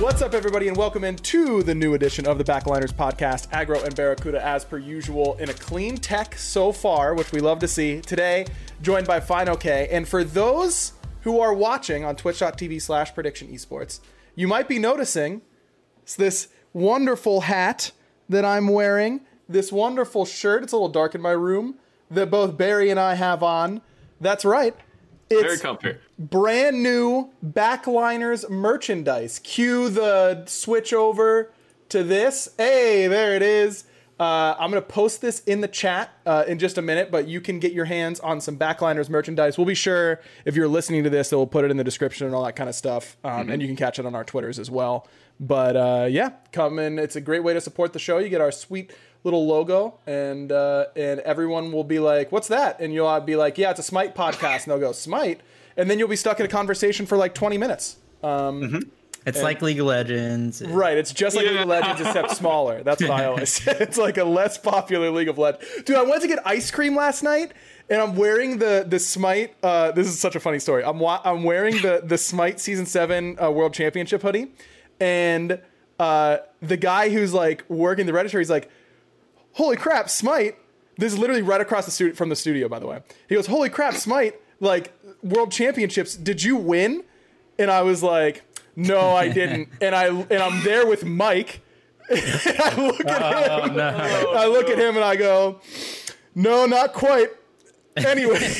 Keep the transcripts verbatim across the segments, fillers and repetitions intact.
What's up, everybody, and welcome into the new edition of the Backliners podcast. Agro and Barracuda, as per usual, in a clean tech so far, which we love to see. Today, joined by Fine OK. And for those who are watching on twitch.tv slash prediction esports, you might be noticing this wonderful hat that I'm wearing, this wonderful shirt. It's a little dark in my room that both Barry and I have on. That's right. It's very comfy. Brand new Backliners merchandise. Cue the switch over to this. Hey, there it is. Uh, I'm going to post this in the chat uh, in just a minute, but you can get your hands on some Backliners merchandise. We'll be sure, if you're listening to this, that we'll put it in the description and all that kind of stuff. Um, mm-hmm. And you can catch it on our Twitters as well. But uh, yeah, come in. It's a great way to support the show. You get our sweet little logo, and uh, and everyone will be like, what's that? And you'll be like, yeah, it's a Smite podcast. And they'll go, Smite? And then you'll be stuck in a conversation for like twenty minutes. Um, mm-hmm. It's and, like League of Legends. Right, it's just like yeah. League of Legends, except smaller. That's what I always say. It's like a less popular League of Legends. Dude, I went to get ice cream last night, and I'm wearing the the Smite. Uh, this is such a funny story. I'm wa- I'm wearing the, the Smite Season seven uh, World Championship hoodie, and uh, the guy who's like working the register, he's like, holy crap, Smite. This is literally right across the studio from the studio, by the way. He goes, holy crap, Smite, like, World Championships, did you win? And I was like, no, I didn't. and I and I'm there with Mike. And I look at oh, him. No. I look at him and I go, no, not quite. Anyways,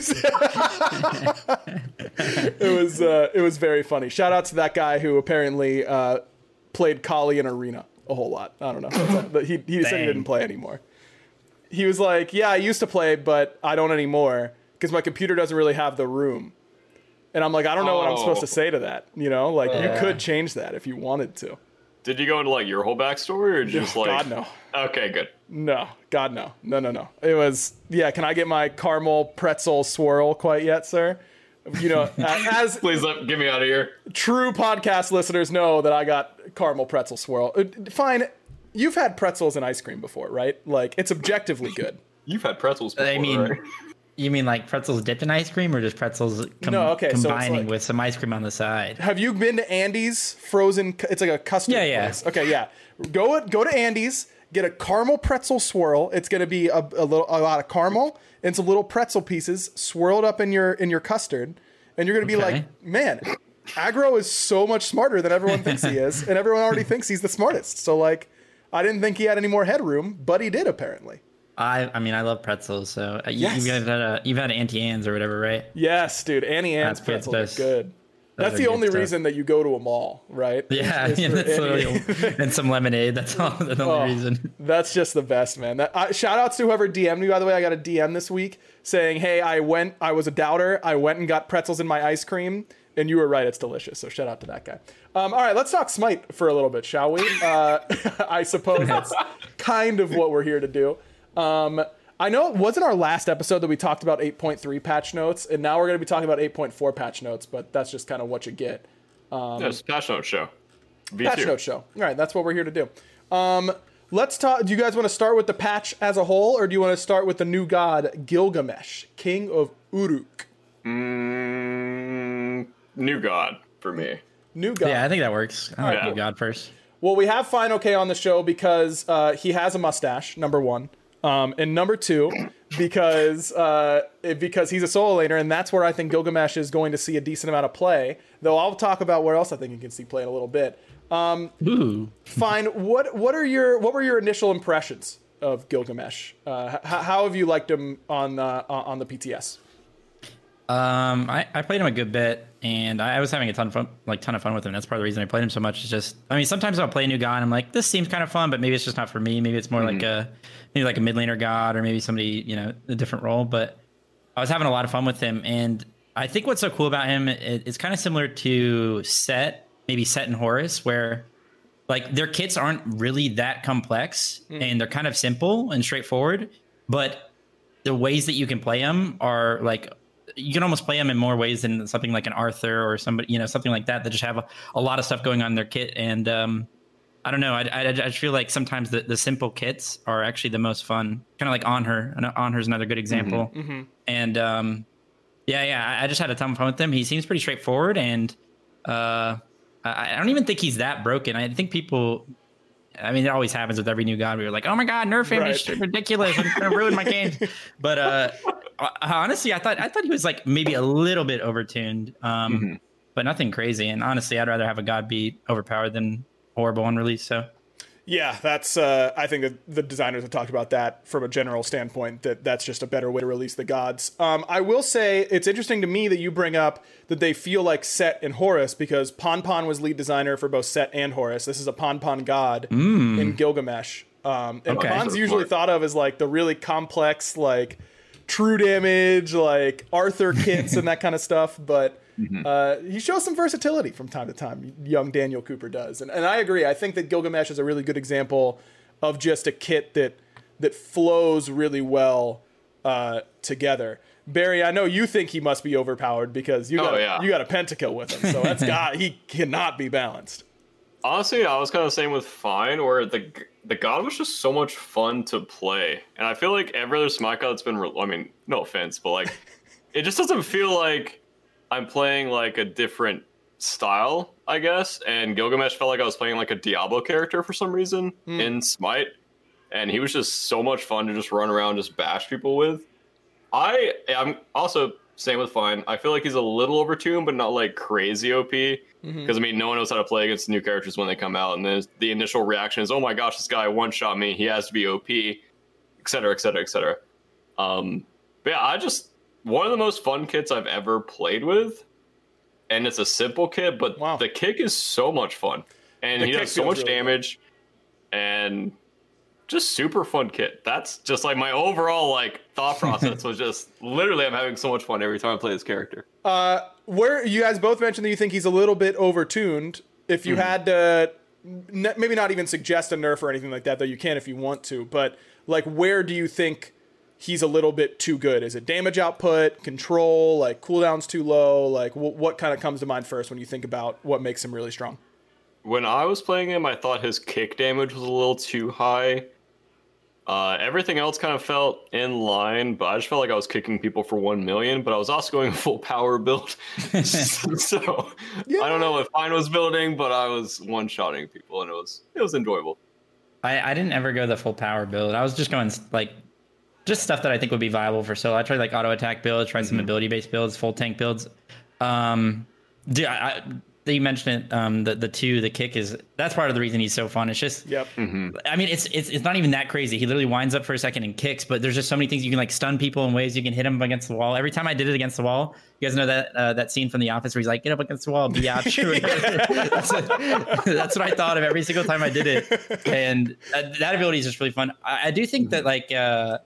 it was uh, it was very funny. Shout out to that guy who apparently uh, played Kali in Arena a whole lot. I don't know. But he he said he didn't play anymore. He was like, yeah, I used to play, but I don't anymore because my computer doesn't really have the room. And I'm like, I don't know oh. what I'm supposed to say to that. You know, like yeah. you could change that if you wanted to. Did you go into like your whole backstory or just like? God, no. Okay, good. No, God, no. No, no, no. It was, yeah, can I get my caramel pretzel swirl quite yet, sir? You know, as please let, get me out of here. True podcast listeners know that I got caramel pretzel swirl. Fine, you've had pretzels and ice cream before, right? Like, it's objectively good. You've had pretzels before, I mean, right? You mean like pretzels dipped in ice cream, or just pretzels com- no, okay, combining so like, with some ice cream on the side? Have you been to Andy's frozen? It's like a custard yeah, yeah. place. Okay, yeah. Go go to Andy's, get a caramel pretzel swirl. It's going to be a, a little a lot of caramel and some little pretzel pieces swirled up in your in your custard, and you're going to be okay. like, man, Agro is so much smarter than everyone thinks he is, and everyone already thinks he's the smartest. So like, I didn't think he had any more headroom, but he did apparently. I I mean, I love pretzels, so yes. you, you've had a, you've had Auntie Anne's or whatever, right? Yes, dude, Auntie Anne's that's pretzels good. are good. Those that's are the only stuff. reason that you go to a mall, right? Yeah, yeah that's literally, and some lemonade. That's all. The only oh, reason. That's just the best, man. That, uh, shout outs to whoever D M'd me. By the way, I got a D M this week saying, "Hey, I went. I was a doubter. I went and got pretzels in my ice cream, and you were right. It's delicious." So shout out to that guy. Um, all right, let's talk Smite for a little bit, shall we? Uh, I suppose that's kind of what we're here to do. Um, I know it wasn't our last episode that we talked about eight point three patch notes, and now we're going to be talking about eight point four patch notes, but that's just kind of what you get. Um, yeah, it's a patch note show. V two. Patch note show. All right, that's what we're here to do. Um, let's talk. Do you guys want to start with the patch as a whole, or do you want to start with the new god, Gilgamesh, king of Uruk? Mm, new god for me. New god. Yeah, I think that works. I like yeah. new god first. Well, we have Fine OK on the show because uh, he has a mustache, number one. Um, and number two, because uh, because he's a solo laner, and that's where I think Gilgamesh is going to see a decent amount of play. Though I'll talk about where else I think you can see play in a little bit. Um, Ooh. Fine. What what are your what were your initial impressions of Gilgamesh? Uh, h- how have you liked him on uh, on the P T S? Um, I, I played him a good bit, and I, I was having a ton of fun, like ton of fun with him. That's part of the reason I played him so much. Is just, I mean, sometimes I'll play a new god, and I'm like, this seems kind of fun, but maybe it's just not for me. Maybe it's more mm-hmm. like a maybe like a mid laner god, or maybe somebody, you know, a different role. But I was having a lot of fun with him, and I think what's so cool about him, it, it's kind of similar to Set, maybe Set and Horus, where like their kits aren't really that complex, mm. and they're kind of simple and straightforward, but the ways that you can play them are like, you can almost play them in more ways than something like an Arthur or somebody, you know, something like that, that just have a, a lot of stuff going on in their kit. And um, I don't know, I, I, I just feel like sometimes the, the simple kits are actually the most fun, kind of like Anhur. And Anhur is another good example. Mm-hmm, mm-hmm. And um, yeah, yeah, I just had a ton of fun with him. He seems pretty straightforward, and uh, I, I don't even think he's that broken. I think people. I mean, it always happens with every new god. We were like, "Oh my god, nerf him! Right. It's ridiculous! I'm gonna ruin my game." But uh, honestly, I thought I thought he was like maybe a little bit overtuned, um, mm-hmm. but nothing crazy. And honestly, I'd rather have a god be overpowered than horrible on release. So. Yeah, that's. Uh, I think that the designers have talked about that from a general standpoint. That that's just a better way to release the gods. Um, I will say it's interesting to me that you bring up that they feel like Set and Horus because Pon Pon was lead designer for both Set and Horus. This is a Pon Pon god mm. in Gilgamesh, um, and okay. Pon's usually smart. thought of as like the really complex, like true damage, like Arthur kits and that kind of stuff, but. Mm-hmm. Uh, he shows some versatility from time to time. Young Daniel Cooper does, and and I agree. I think that Gilgamesh is a really good example of just a kit that that flows really well uh, together. Barry, I know you think he must be overpowered because you got oh, yeah. you got a pentakill with him, so that's got he cannot be balanced. Honestly, I was kind of the same with Fine, where the the god was just so much fun to play, and I feel like every other Smite god that's been. Re- I mean, no offense, but like it just doesn't feel like. I'm playing like a different style, I guess, and Gilgamesh felt like I was playing like a Diablo character for some reason mm. in Smite, and he was just so much fun to just run around, just bash people with. I I'm also same with Fine. I feel like he's a little overtuned, but not like crazy O P. Because mm-hmm. I mean, no one knows how to play against new characters when they come out, and then the initial reaction is, "Oh my gosh, this guy one shot me. He has to be O P," et cetera, et cetera, et cetera. Um, but yeah, I just. One of the most fun kits I've ever played with, and it's a simple kit, but wow. the kick is so much fun, and the he does so much really damage, good. And just super fun kit. That's just like my overall like thought process was just literally I'm having so much fun every time I play this character. Uh, where you guys both mentioned that you think he's a little bit overtuned. If you mm-hmm. had to, maybe not even suggest a nerf or anything like that, though you can if you want to, but like where do you think? He's a little bit too good. Is it damage output, control, like cooldown's too low? Like w- what kind of comes to mind first when you think about what makes him really strong? When I was playing him, I thought his kick damage was a little too high. Uh, everything else kind of felt in line, but I just felt like I was kicking people for one million, but I was also going full power build. so yeah. I don't know if Fine was building, but I was one-shotting people, and it was it was enjoyable. I, I didn't ever go the full power build. I was just going like just stuff that I think would be viable for solo. I tried like auto attack builds, tried mm-hmm. some ability based builds, full tank builds. Um, dude, I, I, you mentioned it. Um, the the two, the kick is that's part of the reason he's so fun. It's just, yep. Mm-hmm. I mean, it's it's it's not even that crazy. He literally winds up for a second and kicks, but there's just so many things you can like stun people in ways you can hit him against the wall. Every time I did it against the wall, you guys know that uh, that scene from The Office where he's like, get up against the wall, be out. that's, what, that's what I thought of every single time I did it, and uh, that ability is just really fun. I, I do think mm-hmm. that like. Uh,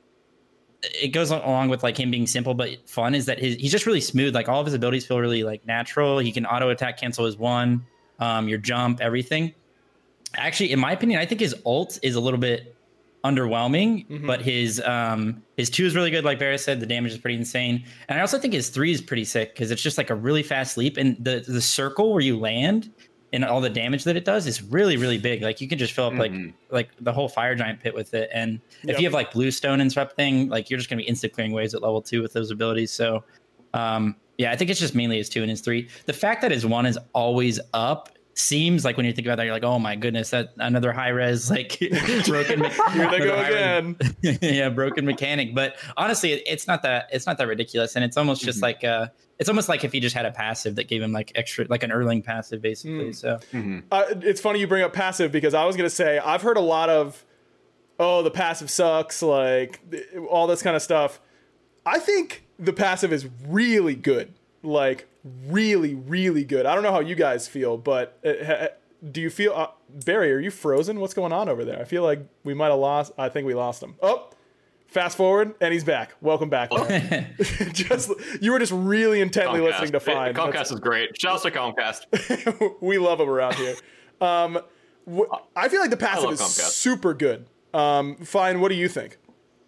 it goes along with like him being simple but fun is that his, he's just really smooth. Like all of his abilities feel really like natural. He can auto attack, cancel his one, um, your jump, everything. Actually, in my opinion, I think his ult is a little bit underwhelming, mm-hmm. but his um, his two is really good. Like Varys said, the damage is pretty insane. And I also think his three is pretty sick because it's just like a really fast leap, and the the circle where you land and all the damage that it does is really, really big. Like you can just fill up like mm-hmm. like the whole fire giant pit with it. And yep. if you have like bluestone and stuff thing, like you're just gonna be instant clearing waves at level two with those abilities. So um, yeah, I think it's just mainly his two and his three. The fact that his one is always up seems like when you think about that, you're like, oh my goodness, that another high res like broken. Me- Here they go again. yeah, broken mechanic. But honestly, it, it's not that it's not that ridiculous, and it's almost just mm-hmm. like uh, it's almost like if he just had a passive that gave him like extra, like an Erling passive, basically. Mm. So mm-hmm. uh, it's funny you bring up passive because I was gonna say I've heard a lot of, oh, the passive sucks, like all this kind of stuff. I think the passive is really good, like really, really good. I don't know how you guys feel, but uh, do you feel, uh, Barry, are you frozen? What's going on over there? I feel like we might have lost. I think we lost him. Oh. Fast forward, and he's back. Welcome back. just you were just really intently Comcast. listening to Fine. Comcast That's, is great. Shout out to Comcast. We love him around here. Um, wh- I feel like the passive is Comcast. super good. Um, Fine, what do you think?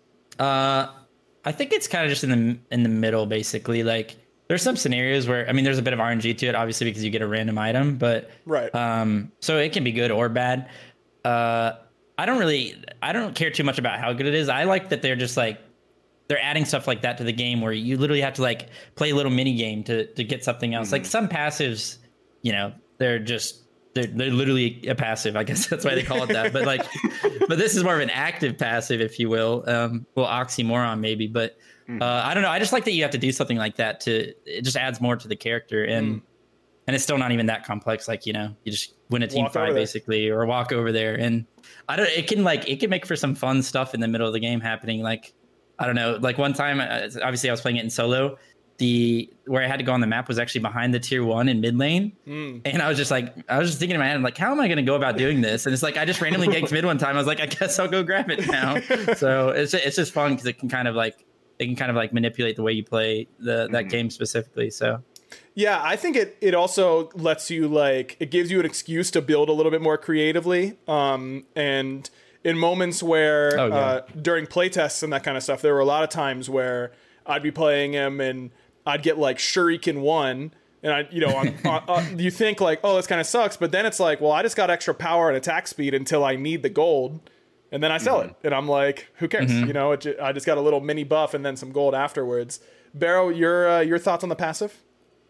Uh, I think it's kind of just in the in the middle, basically. Like, there's some scenarios where I mean, there's a bit of R N G to it, obviously, because you get a random item, but right. Um, so it can be good or bad. Uh. I don't really, I don't care too much about how good it is. I like that they're just like, they're adding stuff like that to the game where you literally have to like play a little mini game to, to get something else. Mm-hmm. Like some passives, you know, they're just they're they're literally a passive. I guess that's why they call it that. But like, but this is more of an active passive, if you will. Um, well, oxymoron maybe, but uh, I don't know. I just like that you have to do something like that to. It just adds more to the character, and mm. and it's still not even that complex. Like, you know, you just win a team walk fight basically, or walk over there, and I don't. It can like it can make for some fun stuff in the middle of the game happening. Like, I don't know. Like one time, uh, obviously I was playing it in solo. The where I had to go on the map was actually behind the tier one in mid lane, mm. and I was just like, I was just thinking in my head, I'm like, how am I going to go about doing this? And it's like I just randomly ganked mid one time. I was like, I guess I'll go grab it now. So it's it's just fun because it can kind of like it can kind of like manipulate the way you play the that mm. game specifically. So yeah, I think it it also lets you like it gives you an excuse to build a little bit more creatively, um, and in moments where oh, yeah. uh, during playtests and that kind of stuff, there were a lot of times where I'd be playing him and I'd get like Shuriken one, and I, you know, I'm, uh, uh, you think like, oh, this kind of sucks, but then it's like, well, I just got extra power and attack speed until I need the gold, and then I sell mm-hmm. it, and I'm like, who cares? Mm-hmm. You know, it, I just got a little mini buff and then some gold afterwards. Barrow, your uh, your thoughts on the passive?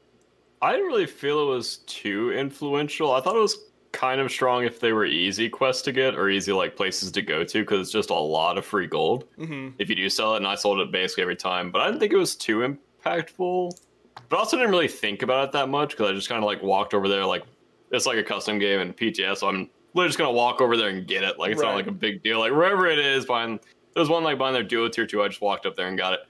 I didn't really feel it was too influential. I thought it was kind of strong if they were easy quests to get or easy like places to go to, because it's just a lot of free gold mm-hmm. if you do sell it, and I sold it basically every time. But I didn't think it was too impactful. impactful but also didn't really think about it that much because I just kind of like walked over there like it's like a custom game in P T S, so I'm literally just gonna walk over there and get it. Like it's right. not like a big deal, like wherever it is behind there's one like behind their duo tier two, I just walked up there and got it.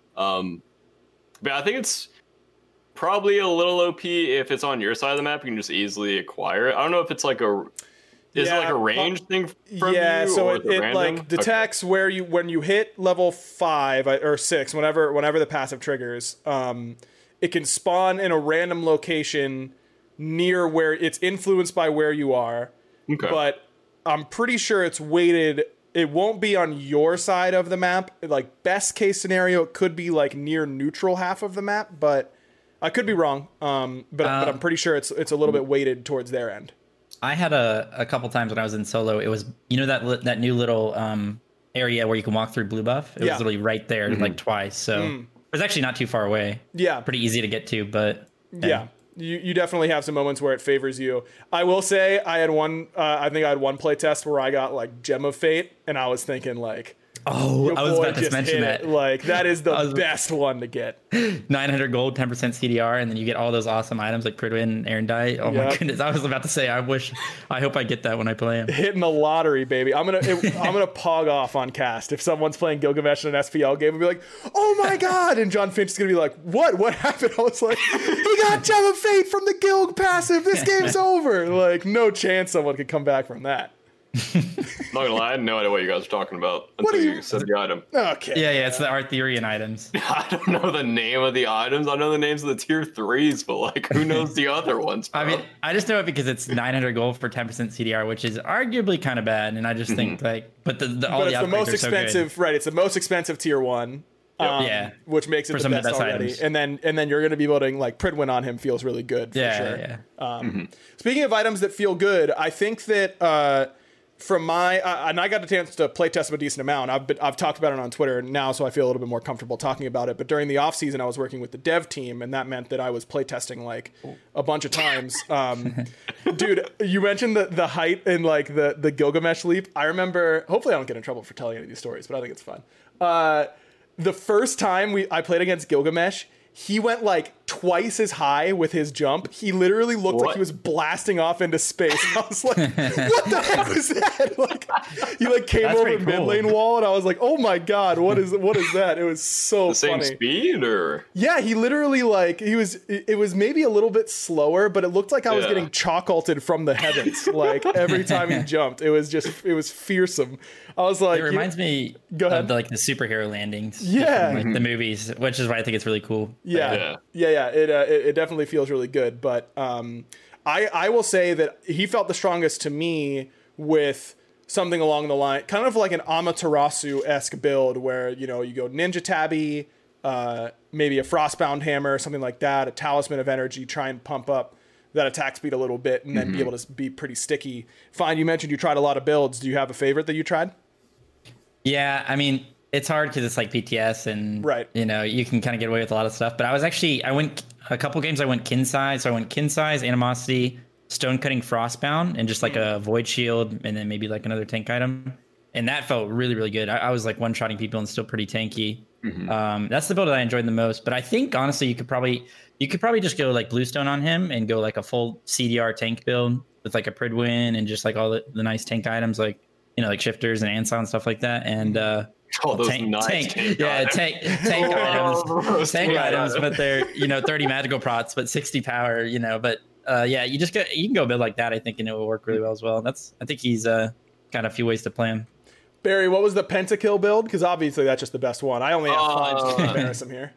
Um but I think it's probably a little O P if it's on your side of the map. You can just easily acquire it. I don't know if it's like a Is yeah, it like a range um, thing from yeah, you? Yeah, so or it, it like detects okay. where you when you hit level five or six, whenever whenever the passive triggers, um, it can spawn in a random location near where it's influenced by where you are. Okay. But I'm pretty sure it's weighted. It won't be on your side of the map. Like best case scenario, it could be like near neutral half of the map, but I could be wrong. Um, but uh, but I'm pretty sure it's it's a little bit weighted towards their end. I had a, a couple times when I was in solo. It was, you know, that that new little um, area where you can walk through Blue Buff. It yeah. was literally right there, mm-hmm. like twice. So mm. it was actually not too far away. Yeah, pretty easy to get to. But yeah, yeah you you definitely have some moments where it favors you. I will say, I had one. Uh, I think I had one play test where I got like Gem of Fate, and I was thinking like, oh, I was about to mention that. Like that is the was, best one to get. nine hundred gold, ten percent C D R, and then you get all those awesome items like Pridwin and Erendite. Oh yep. my goodness! I was about to say, I wish, I hope I get that when I play him. Hitting the lottery, baby! I'm gonna, it, I'm gonna pog off on cast if someone's playing Gilgamesh in an S P L game and be like, "Oh my god!" And John Finch is gonna be like, "What? What happened?" I was like, "He got Gem of Fate from the Gilg passive. This game's over." Like, no chance someone could come back from that. I'm not gonna lie, I had no idea what you guys were talking about until you, you said the item. Okay. Yeah, yeah, it's the Arthurian items. I don't know the name of the items. I know the names of the tier threes, but like, who knows the other ones? Bro? I mean, I just know it because it's nine hundred gold for ten percent C D R, which is arguably kind of bad. And I just think mm-hmm. like, but the, the all but the it's the most expensive, so right? It's the most expensive tier one. Um, yeah, which makes it for the best, best already. Items. And then and then you're going to be voting like Pridwin on him feels really good. For yeah, sure. yeah. Um, mm-hmm. Speaking of items that feel good, I think that. Uh, From my uh, and I got a chance to play test a decent amount. I've been, I've talked about it on Twitter now, so I feel a little bit more comfortable talking about it. But during the off season, I was working with the dev team, and that meant that I was play testing like a bunch of times. Um, dude, you mentioned the the height and like the the Gilgamesh leap. I remember. Hopefully, I don't get in trouble for telling any of these stories, but I think it's fun. Uh, the first time we I played against Gilgamesh, he went like twice as high with his jump. He literally looked what? like he was blasting off into space. I was like, what the heck was that? Like, he like came That's over cool. mid lane wall, and I was like, oh my god, what is what is that? It was so the funny. Same speed or? Yeah, he literally like he was. It was maybe a little bit slower, but it looked like I was yeah. getting chalk-ulted from the heavens. Like every time he jumped, it was just it was fearsome. I was like, it reminds me go ahead. of the, like the superhero landings, yeah, from, like mm-hmm. the movies, which is why I think it's really cool. Yeah, yeah, yeah. yeah. It, uh, it it definitely feels really good. But um, I I will say that he felt the strongest to me with something along the line, kind of like an Amaterasu-esque build, where you know you go Ninja Tabby, uh, maybe a Frostbound Hammer, something like that, a Talisman of Energy, try and pump up that attack speed a little bit, and then mm-hmm. be able to be pretty sticky. Fine, you mentioned you tried a lot of builds. Do you have a favorite that you tried? Yeah, I mean, it's hard because it's like P T S, and right. you know, you can kind of get away with a lot of stuff. But I was actually, I went a couple games. I went kin size, so I went kin size, animosity, stone cutting frostbound and just like a void shield and then maybe like another tank item. And that felt really, really good. I, I was like one-shotting people and still pretty tanky. Mm-hmm. Um, that's the build that I enjoyed the most. But I think honestly, you could probably you could probably just go like bluestone on him and go like a full C D R tank build with like a Pridwin and just like all the, the nice tank items like you know like shifters and Ansel and stuff like that. And uh, oh, those tank, nice tank, tank yeah, items. tank tank items, tank Yeah. items, but they're you know thirty magical prots, but sixty power. You know, but uh, yeah, you just go you can go build like that. I think and it will work really well as well. That's I think he's uh, got a few ways to play him. Barry, what was the pentakill build? Because obviously that's just the best one. I only have five Uh, to embarrass him here.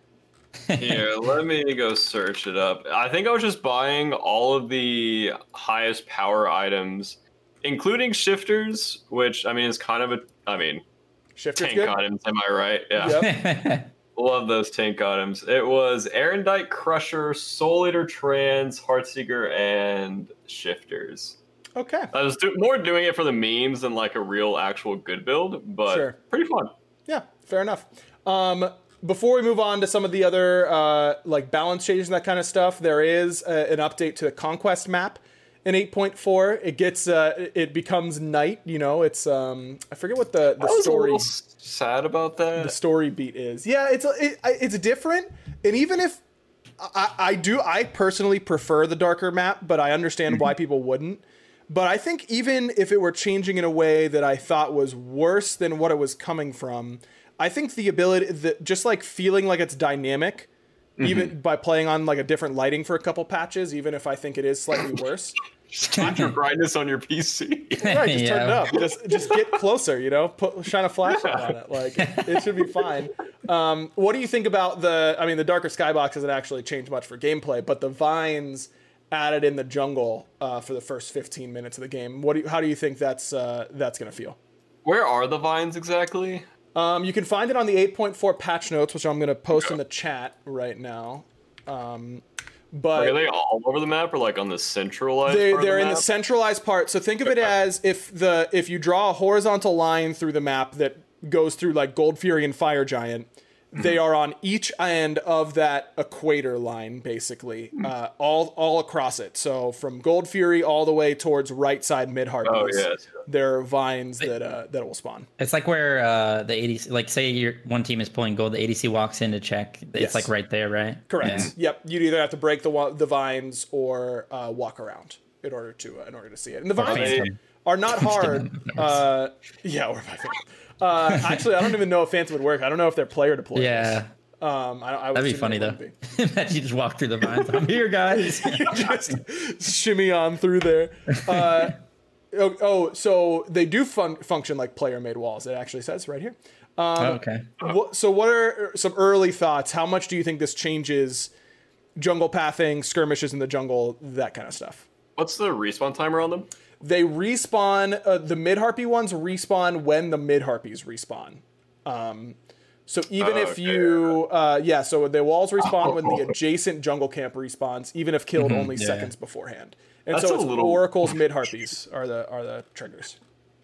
Here, let me go search it up. I think I was just buying all of the highest power items, including shifters, which I mean is kind of a, I mean, Shifter's tank good. items. Am I right? Yeah, Yep. love those tank items. It was Erendite Crusher, Soul Eater Trans, Heartseeker, and shifters. Okay. I was do- more doing it for the memes than like a real actual good build, but Sure. pretty fun. Yeah, fair enough. Um, before we move on to some of the other uh, like balance changes and that kind of stuff, there is a, an update to the Conquest map in eight point four. It gets uh, it becomes night. You know, it's um, I forget what the the I was story a little s- sad about that. the story beat is. Yeah, it's a, it, it's different, and even if I, I do, I personally prefer the darker map, but I understand why people wouldn't. But I think even if it were changing in a way that I thought was worse than what it was coming from, I think the ability, the, just like feeling like it's dynamic, mm-hmm. even by playing on like a different lighting for a couple patches, even if I think it is slightly worse. Just keep your brightness on your P C. Right, just Yeah. turn it up. Just just get closer, you know, put shine a flashlight on it. Like it should be fine. Um, what do you think about the? I mean, the darker skybox doesn't actually change much for gameplay, but the vines added in the jungle uh, for the first fifteen minutes of the game. What do you, how do you think that's uh, that's gonna feel? Where are the vines exactly? Um, you can find it on the eight point four patch notes, which I'm gonna post in the chat right now. Um, but Like, are they all over the map or like on the centralized They, part of they're the in map? the centralized part. So think of it as if the if you draw a horizontal line through the map that goes through like Gold Fury and Fire Giant, they are on each end of that equator line, basically, uh, all all across it. So from Gold Fury all the way towards right side mid Harpies, Oh, yes. there are vines that uh, that will spawn. It's like where uh, the A D C, like say your one team is pulling gold, the A D C walks in to check. It's Yes. like right there, right? Correct. Yeah. Yep. You'd either have to break the wa- the vines or uh, walk around in order to uh, in order to see it. And the vines Phantom. are not hard. uh, yeah, or by Phantom. Uh, actually, I don't even know if Phantom would work. I don't know if they're player deployed. Yeah. Um, I, I would That'd be assume funny it though. wouldn't be. Imagine you just walk through the vines. I'm here, guys. Just shimmy on through there. Uh, oh, oh, so they do fun- function like player-made walls. It actually says right here. Um, okay. What, so what are some early thoughts? How much do you think this changes jungle pathing, skirmishes in the jungle, that kind of stuff? What's the respawn timer on them? They respawn, uh, the mid-harpy ones respawn when the mid-harpies respawn. Um, so even Oh, if okay. you, uh, yeah, so the walls respawn when the adjacent jungle camp respawns, even if killed only yeah. seconds beforehand. And That's so a it's little- Oracle's mid-harpies are the are the triggers.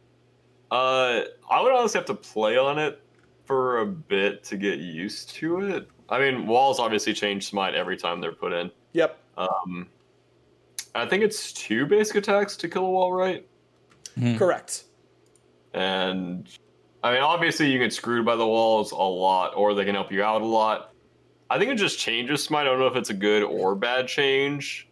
Uh, I would honestly have to play on it for a bit to get used to it. I mean, walls obviously change smite every time they're put in. Yep. Um, I think it's two basic attacks to kill a wall, right? Correct. And I mean, obviously you get screwed by the walls a lot, or they can help you out a lot. I think it just changes smite. I don't know if it's a good or bad change.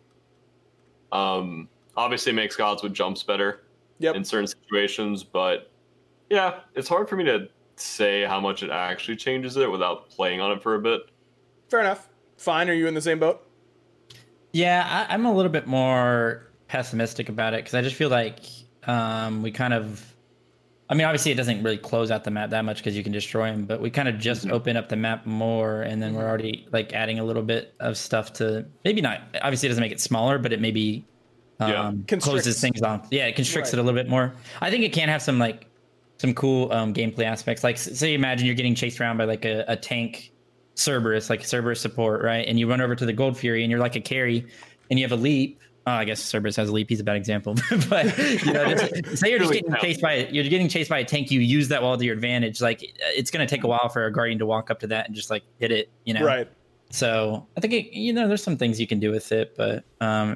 Um, obviously it makes gods with jumps better Yep. in certain situations, but yeah, it's hard for me to say how much it actually changes it without playing on it for a bit. Fair enough. Fine. Are you in the same boat? Yeah, I, I'm a little bit more pessimistic about it because I just feel like um, we kind of. I mean, obviously, it doesn't really close out the map that much because you can destroy them, but we kind of just Mm-hmm. open up the map more, and then we're already like adding a little bit of stuff to maybe not. Obviously, it doesn't make it smaller, but it maybe um, Yeah. Constricts. closes things off. Yeah, it constricts Right. it a little bit more. I think it can have some like some cool um, gameplay aspects. Like, s- say, imagine you're getting chased around by like a, a tank Cerberus, like Cerberus support, right? And you run over to the Gold Fury, and you're like a carry, and you have a leap. Oh, I guess Cerberus has a leap. He's a bad example, but you know, just, say you're just Really getting counts. chased by you're getting chased by a tank. You use that wall to your advantage. Like it's going to take a while for a guardian to walk up to that and just like hit it. You know, Right. So I think it, you know there's some things you can do with it, but um,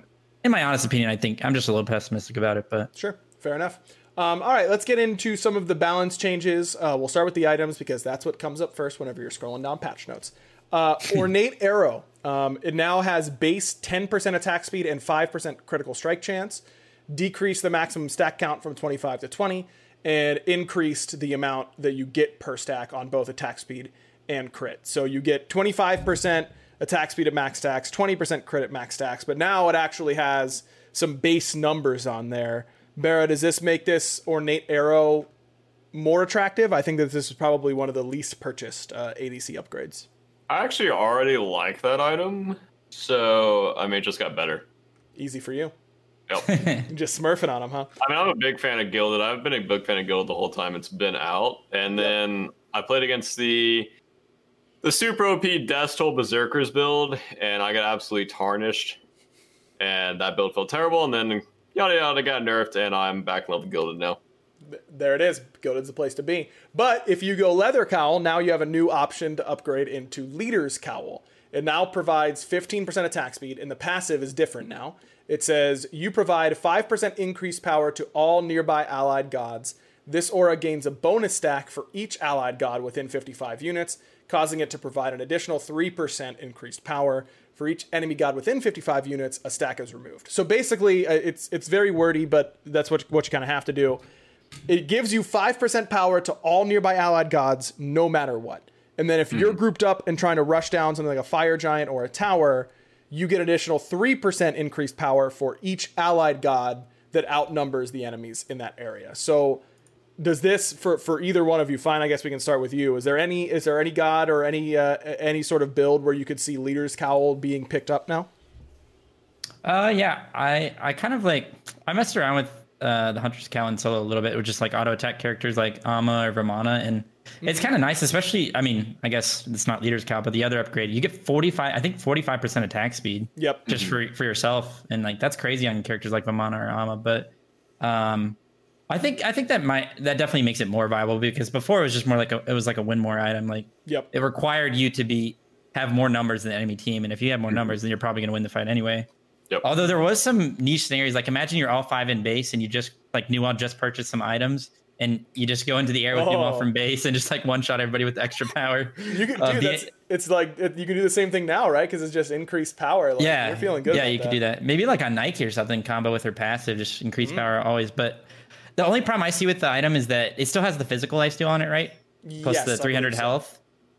in my honest opinion, I think I'm just a little pessimistic about it, but Sure, fair enough. Um, all right, let's get into some of the balance changes. Uh, we'll start with the items because that's what comes up first whenever you're scrolling down patch notes. Uh, Ornate Arrow. Um, it now has base ten percent attack speed and five percent critical strike chance. Decreased the maximum stack count from twenty-five to twenty, and increased the amount that you get per stack on both attack speed and crit. So you get twenty-five percent attack speed at max stacks, twenty percent crit at max stacks, but now it actually has some base numbers on there. Barra, does this make this Ornate Arrow more attractive? I think that this is probably one of the least purchased uh, A D C upgrades. I actually already like that item, so I mean, it just got better. Easy for you. Yep. Just smurfing on them, huh? I mean, I'm a big fan of Gilded. I've been a big fan of Gilded the whole time it's been out. And then I played against the the super O P Death Toll Berserkers build, and I got absolutely tarnished. And that build felt terrible, and then yada yada got nerfed, and I'm back level Gilded now. There it is. Gilded's the place to be. But if you go Leather Cowl, now you have a new option to upgrade into Leader's Cowl. It now provides fifteen percent attack speed, and the passive is different now. It says, you provide five percent increased power to all nearby allied gods. This aura gains a bonus stack for each allied god within fifty-five units, causing it to provide an additional three percent increased power. For each enemy god within fifty-five units, a stack is removed. So basically, uh, it's it's very wordy, but that's what, what you kind of have to do. It gives you five percent power to all nearby allied gods, no matter what. And then if mm-hmm. you're grouped up and trying to rush down something like a fire giant or a tower, you get an additional three percent increased power for each allied god that outnumbers the enemies in that area. So does this, for, for either one of you, fine, I guess we can start with you. Is there any is there any god or any uh, any sort of build where you could see Leader's Cowl being picked up now? Uh, yeah, I, I kind of like, I messed around with uh, the Hunter's Cowl in solo a little bit with just like auto attack characters like Amma or Vamana, and it's kind of nice, especially, I mean, I guess it's not Leader's Cowl, but the other upgrade, you get forty-five, I think forty-five percent attack speed. Yep. Just mm-hmm. for for yourself, and like that's crazy on characters like Vamana or Amma, but um, I think I think that might that definitely makes it more viable, because before it was just more like a it was like a win more item, like yep. it required you to be have more numbers than the enemy team, and if you have more numbers, then you're probably gonna win the fight anyway. Yep. Although there was some niche scenarios, like imagine you're all five in base and you just like Newell just purchased some items and you just go into the air with oh. Newell from base and just like one shot everybody with extra power. You can uh, do the, that's, it's like it, you can do the same thing now, right? Because it's just increased power. Like, yeah, you're feeling good. Yeah, about you that. could do that. Maybe like on Nike or something, combo with her passive, just increase mm-hmm. power always. But the only problem I see with the item is that it still has the physical lifesteal on it, right? Plus yes, the three hundred health.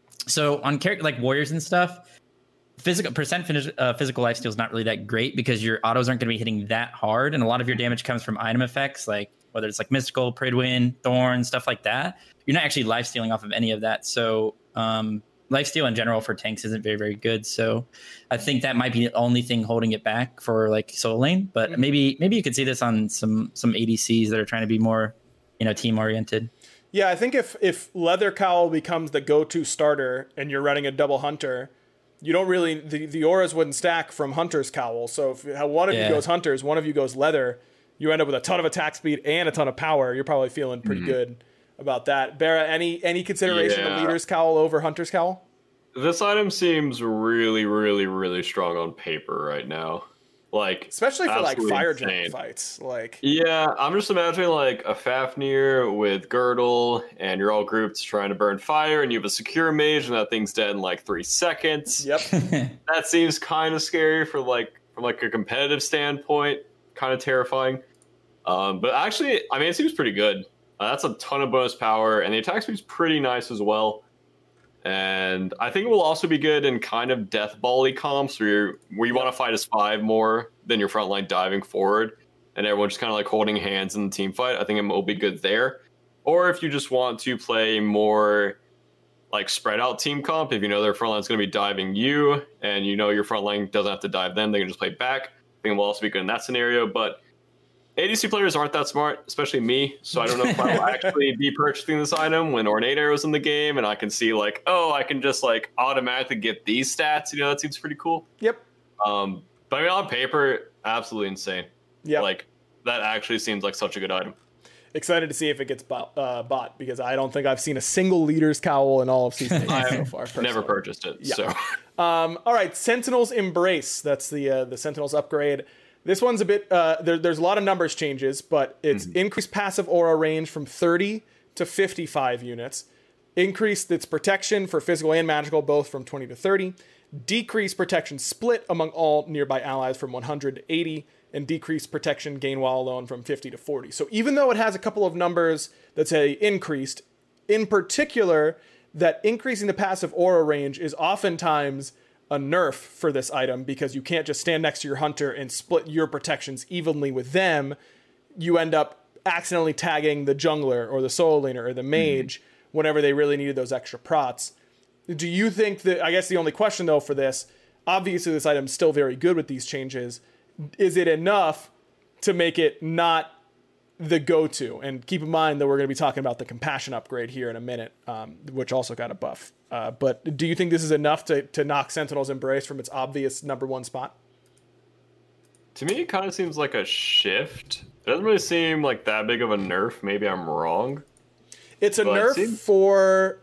So on character like warriors and stuff, physical percent finish, uh, physical lifesteal is not really that great because your autos aren't going to be hitting that hard, and a lot of your damage comes from item effects, like whether it's like mystical, Pridwin, Thorn, stuff like that. You're not actually life stealing off of any of that. So um, lifesteal in general for tanks isn't very very good. So I think that might be the only thing holding it back for like solo lane. But mm-hmm. maybe maybe you could see this on some some A D Cs that are trying to be more, you know, team oriented. Yeah, I think if if Leather Cowl becomes the go-to starter and you're running a double hunter, you don't really the, the auras wouldn't stack from Hunter's Cowl. So if one of yeah. you goes Hunters, one of you goes Leather, you end up with a ton of attack speed and a ton of power. You're probably feeling pretty mm-hmm. good about that. Barra, any any consideration yeah. of Leader's Cowl over Hunter's Cowl? This item seems really, really, really strong on paper right now. Like, especially for like fire insane. giant fights. Like, yeah, I'm just imagining like a Fafnir with Girdle, and you're all grouped trying to burn fire, and you have a secure mage, and that thing's dead in like three seconds. Yep. That seems kind of scary for like from like a competitive standpoint, kind of terrifying. Um, but actually, I mean, it seems pretty good. Uh, that's a ton of bonus power, and the attack speed's pretty nice as well. And I think it will also be good in kind of death ball-y comps where, you're, where you want to fight as five more than your front line diving forward, and everyone's just kind of like holding hands in the team fight. I think it will be good there. Or if you just want to play more like spread out team comp, if you know their front line's going to be diving you, and you know your front line doesn't have to dive them, they can just play back. I think it will also be good in that scenario. But A D C players aren't that smart, especially me, so I don't know if I will actually be purchasing this item when Ornate Arrow's in the game, and I can see like, oh, I can just like automatically get these stats. You know, that seems pretty cool. Yep. Um, but I mean, on paper, absolutely insane. Yeah. Like, that actually seems like such a good item. Excited to see if it gets bought, uh, bought because I don't think I've seen a single Leader's Cowl in all of season eight so far. Personally. Never purchased it. Yeah. So, um, all right, Sentinel's Embrace. That's the uh, the Sentinel's upgrade. This one's a bit, uh, there, there's a lot of numbers changes, but it's mm-hmm. increased passive aura range from thirty to fifty-five units, increased its protection for physical and magical, both from twenty to thirty, decreased protection split among all nearby allies from one hundred to eighty, and decreased protection gain while alone from fifty to forty. So even though it has a couple of numbers that say increased, in particular, that increasing the passive aura range is oftentimes a nerf for this item, because you can't just stand next to your hunter and split your protections evenly with them. You end up accidentally tagging the jungler or the solo laner or the mage mm-hmm. whenever they really needed those extra prots. Do you think that, I guess the only question though for this, obviously this item's still very good with these changes. Is it enough to make it not the go-to? And keep in mind that we're going to be talking about the compassion upgrade here in a minute, um, which also got a buff. Uh, but do you think this is enough to, to knock Sentinel's Embrace from its obvious number one spot? To me, it kind of seems like a shift. It doesn't really seem like that big of a nerf. Maybe I'm wrong. It's a nerf it seems... for...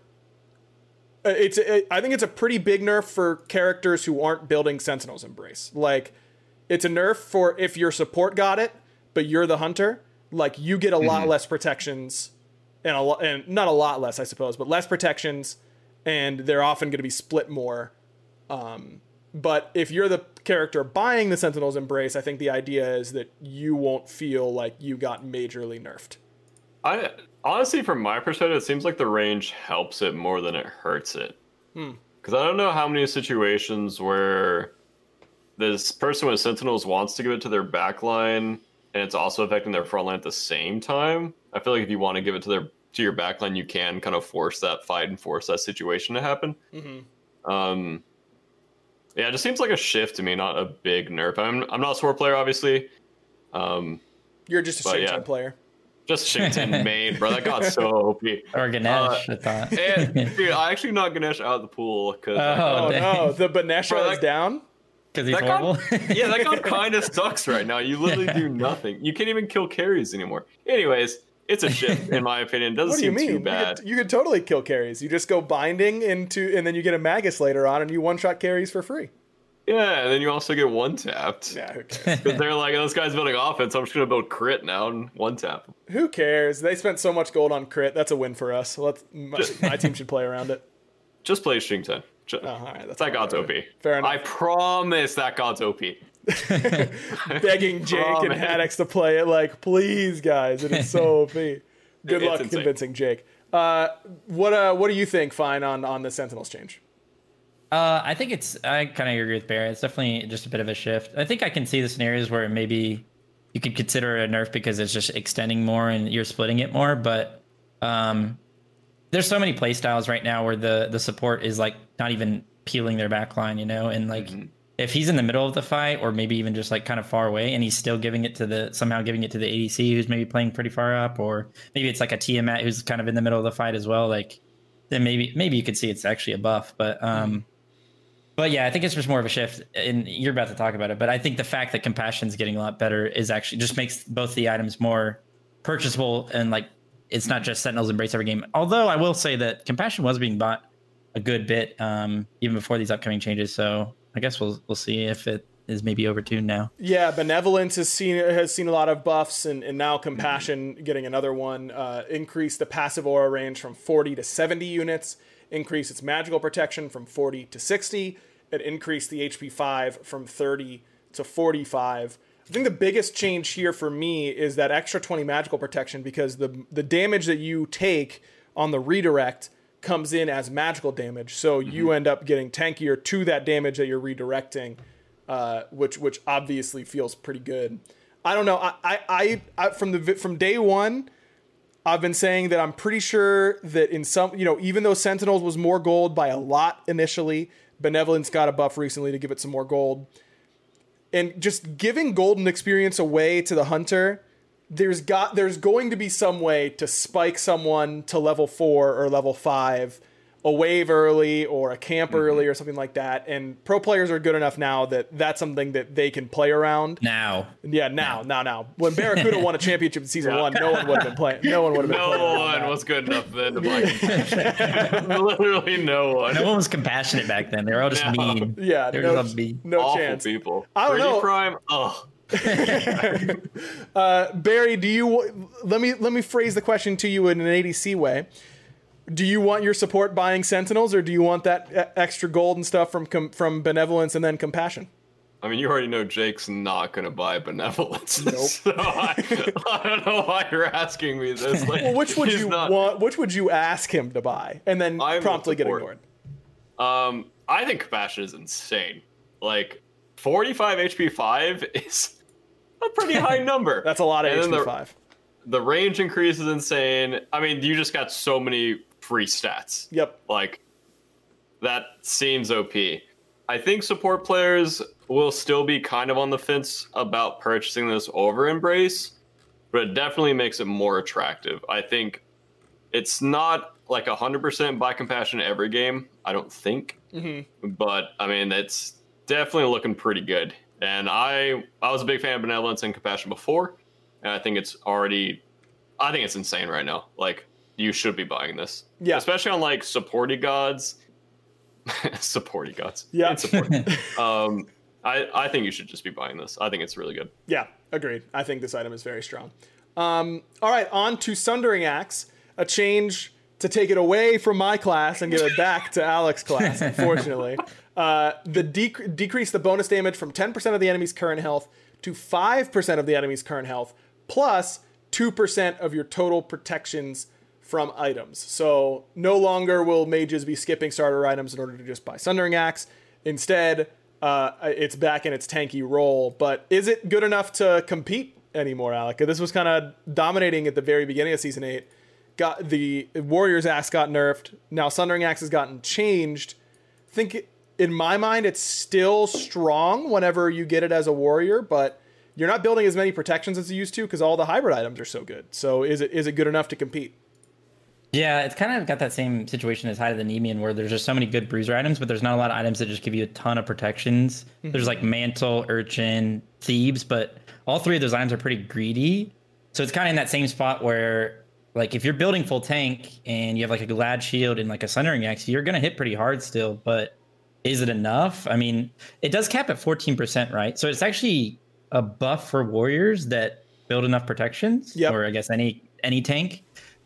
Uh, it's. A, I think it's a pretty big nerf for characters who aren't building Sentinel's Embrace. Like, it's a nerf for if your support got it, but you're the hunter. Like, you get a mm-hmm. lot less protections, and a lot, and not a lot less, I suppose, but less protections, and they're often going to be split more. Um, but if you're the character buying the Sentinel's Embrace, I think the idea is that you won't feel like you got majorly nerfed. I honestly, from my perspective, it seems like the range helps it more than it hurts it. Because hmm. I don't know how many situations where this person with Sentinels wants to give it to their backline, and it's also affecting their front line at the same time. I feel like if you want to give it to their to your backline, you can kind of force that fight and force that situation to happen. Mm-hmm. Um, yeah, it just seems like a shift to me, not a big nerf. I'm I'm not a sword player, obviously. Um, You're just a Shinten yeah, player. Just Shinten main, bro. That got so O P. Or Ganesh, uh, I thought. And, dude, I actually knocked Ganesh out of the pool. Cause oh, oh no, the Banesha is down? Because he's that horrible? God, yeah, that god kind of sucks right now. You literally yeah. do nothing. You can't even kill carries anymore. Anyways, it's a shift, in my opinion. It doesn't what do seem you mean? too bad. You could, you could totally kill carries. You just go binding into, and then you get a Magus later on, and you one-shot carries for free. Yeah, and then you also get one-tapped. Yeah, who cares? Because they're like, oh, this guy's building offense, so I'm just going to build crit now and one-tap. Who cares? They spent so much gold on crit. That's a win for us. So let's, my, just, my team should play around it. Just play Shinten. Just, oh, all right, that's that god's right. O P. Fair enough. I promise that god's O P. Begging Jake and Haddix to play it like, please, guys, it is so O P. Good luck insane. convincing Jake. Uh, what uh, what do you think, Fine, on, on the Sentinels change? Uh, I think it's, I kind of agree with Barry. It's definitely just a bit of a shift. I think I can see the scenarios where maybe you could consider it a nerf because it's just extending more and you're splitting it more. But um, there's so many play styles right now where the, the support is like not even peeling their back line, you know? And like, mm-hmm. if he's in the middle of the fight or maybe even just like kind of far away and he's still giving it to the, somehow giving it to the A D C who's maybe playing pretty far up, or maybe it's like a Tiamat who's kind of in the middle of the fight as well. Like, then maybe, maybe you could see it's actually a buff, but, um, mm-hmm. But yeah, I think it's just more of a shift, and you're about to talk about it. But I think the fact that Compassion's getting a lot better is actually just makes both the items more purchasable, and like it's not just Sentinel's Embrace every game. Although I will say that Compassion was being bought a good bit um, even before these upcoming changes. So I guess we'll we'll see if it is maybe overtuned now. Yeah, Benevolence has seen has seen a lot of buffs, and, and now Compassion mm-hmm. getting another one. Uh, increase the passive aura range from forty to seventy units. Increase its magical protection from forty to sixty. It increased the H P five from thirty to forty-five. I think the biggest change here for me is that extra twenty magical protection, because the the damage that you take on the redirect comes in as magical damage. So mm-hmm. you end up getting tankier to that damage that you're redirecting, uh, which which obviously feels pretty good. I don't know. I, I, I, I from the from day one, I've been saying that I'm pretty sure that in some, you know, even though Sentinels was more gold by a lot initially, Benevolence got a buff recently to give it some more gold. And just giving golden experience away to the hunter, there's got there's going to be some way to spike someone to level four or level five, a wave early or a camp mm-hmm. early or something like that. And pro players are good enough now that that's something that they can play around. Now. Yeah, now, now, now. When Barracuda won a championship in season yeah. one, no one would have been playing. No one would have been no playing. No one was good enough then to play Compassion. Literally no one. No one was compassionate back then. They were all just no. mean. Yeah, they no, were just mean. No Awful chance. people. I don't three D know. Prime, ugh. uh, Barry, do you let me let me phrase the question to you in an A D C way. Do you want your support buying Sentinels, or do you want that extra gold and stuff from com- from Benevolence and then Compassion? I mean, you already know Jake's not going to buy Benevolence. Nope. So I, I don't know why you're asking me this. Like, Well, which would he's you not- want? Which would you ask him to buy, and then I will promptly get support. ignored? Um, I think Compassion is insane. Like, forty-five H P five is a pretty high number. That's a lot of And H then P the- five. The range increase is insane. I mean, you just got so many free stats. Yep. Like, that seems O P. I think support players will still be kind of on the fence about purchasing this over Embrace, but it definitely makes it more attractive. I think it's not like one hundred percent buy Compassion every game, I don't think. Mm-hmm. But, I mean, it's definitely looking pretty good. And I I was a big fan of Benevolence and Compassion before, and I think it's already... I think it's insane right now. Like, you should be buying this. Yeah. Especially on, like, supporty gods. supporty gods. Yeah. And support. um, I, I think you should just be buying this. I think it's really good. Yeah, agreed. I think this item is very strong. Um, all right, on to Sundering Axe, a change to take it away from my class and give it back to Alex's class, unfortunately. Uh, the dec- decrease the bonus damage from ten percent of the enemy's current health to five percent of the enemy's current health, plus two percent of your total protections from items. So no longer will mages be skipping starter items in order to just buy Sundering Axe. Instead, uh, it's back in its tanky role. But is it good enough to compete anymore, Alec? This was kind of dominating at the very beginning of Season eight. Got the Warrior's Axe got nerfed. Now Sundering Axe has gotten changed. I think in my mind it's still strong whenever you get it as a warrior, but you're not building as many protections as you used to because all the hybrid items are so good. So is it is it good enough to compete? Yeah, it's kind of got that same situation as Hide of the Nemean, where there's just so many good bruiser items, but there's not a lot of items that just give you a ton of protections. Mm-hmm. There's like Mantle, Urchin, Thebes, but all three of those items are pretty greedy. So it's kind of in that same spot where, like, if you're building full tank and you have like a Glad Shield and like a Sundering Axe, you're going to hit pretty hard still, but is it enough? I mean, it does cap at fourteen percent, right? So it's actually a buff for warriors that build enough protections, yep. or I guess any any tank.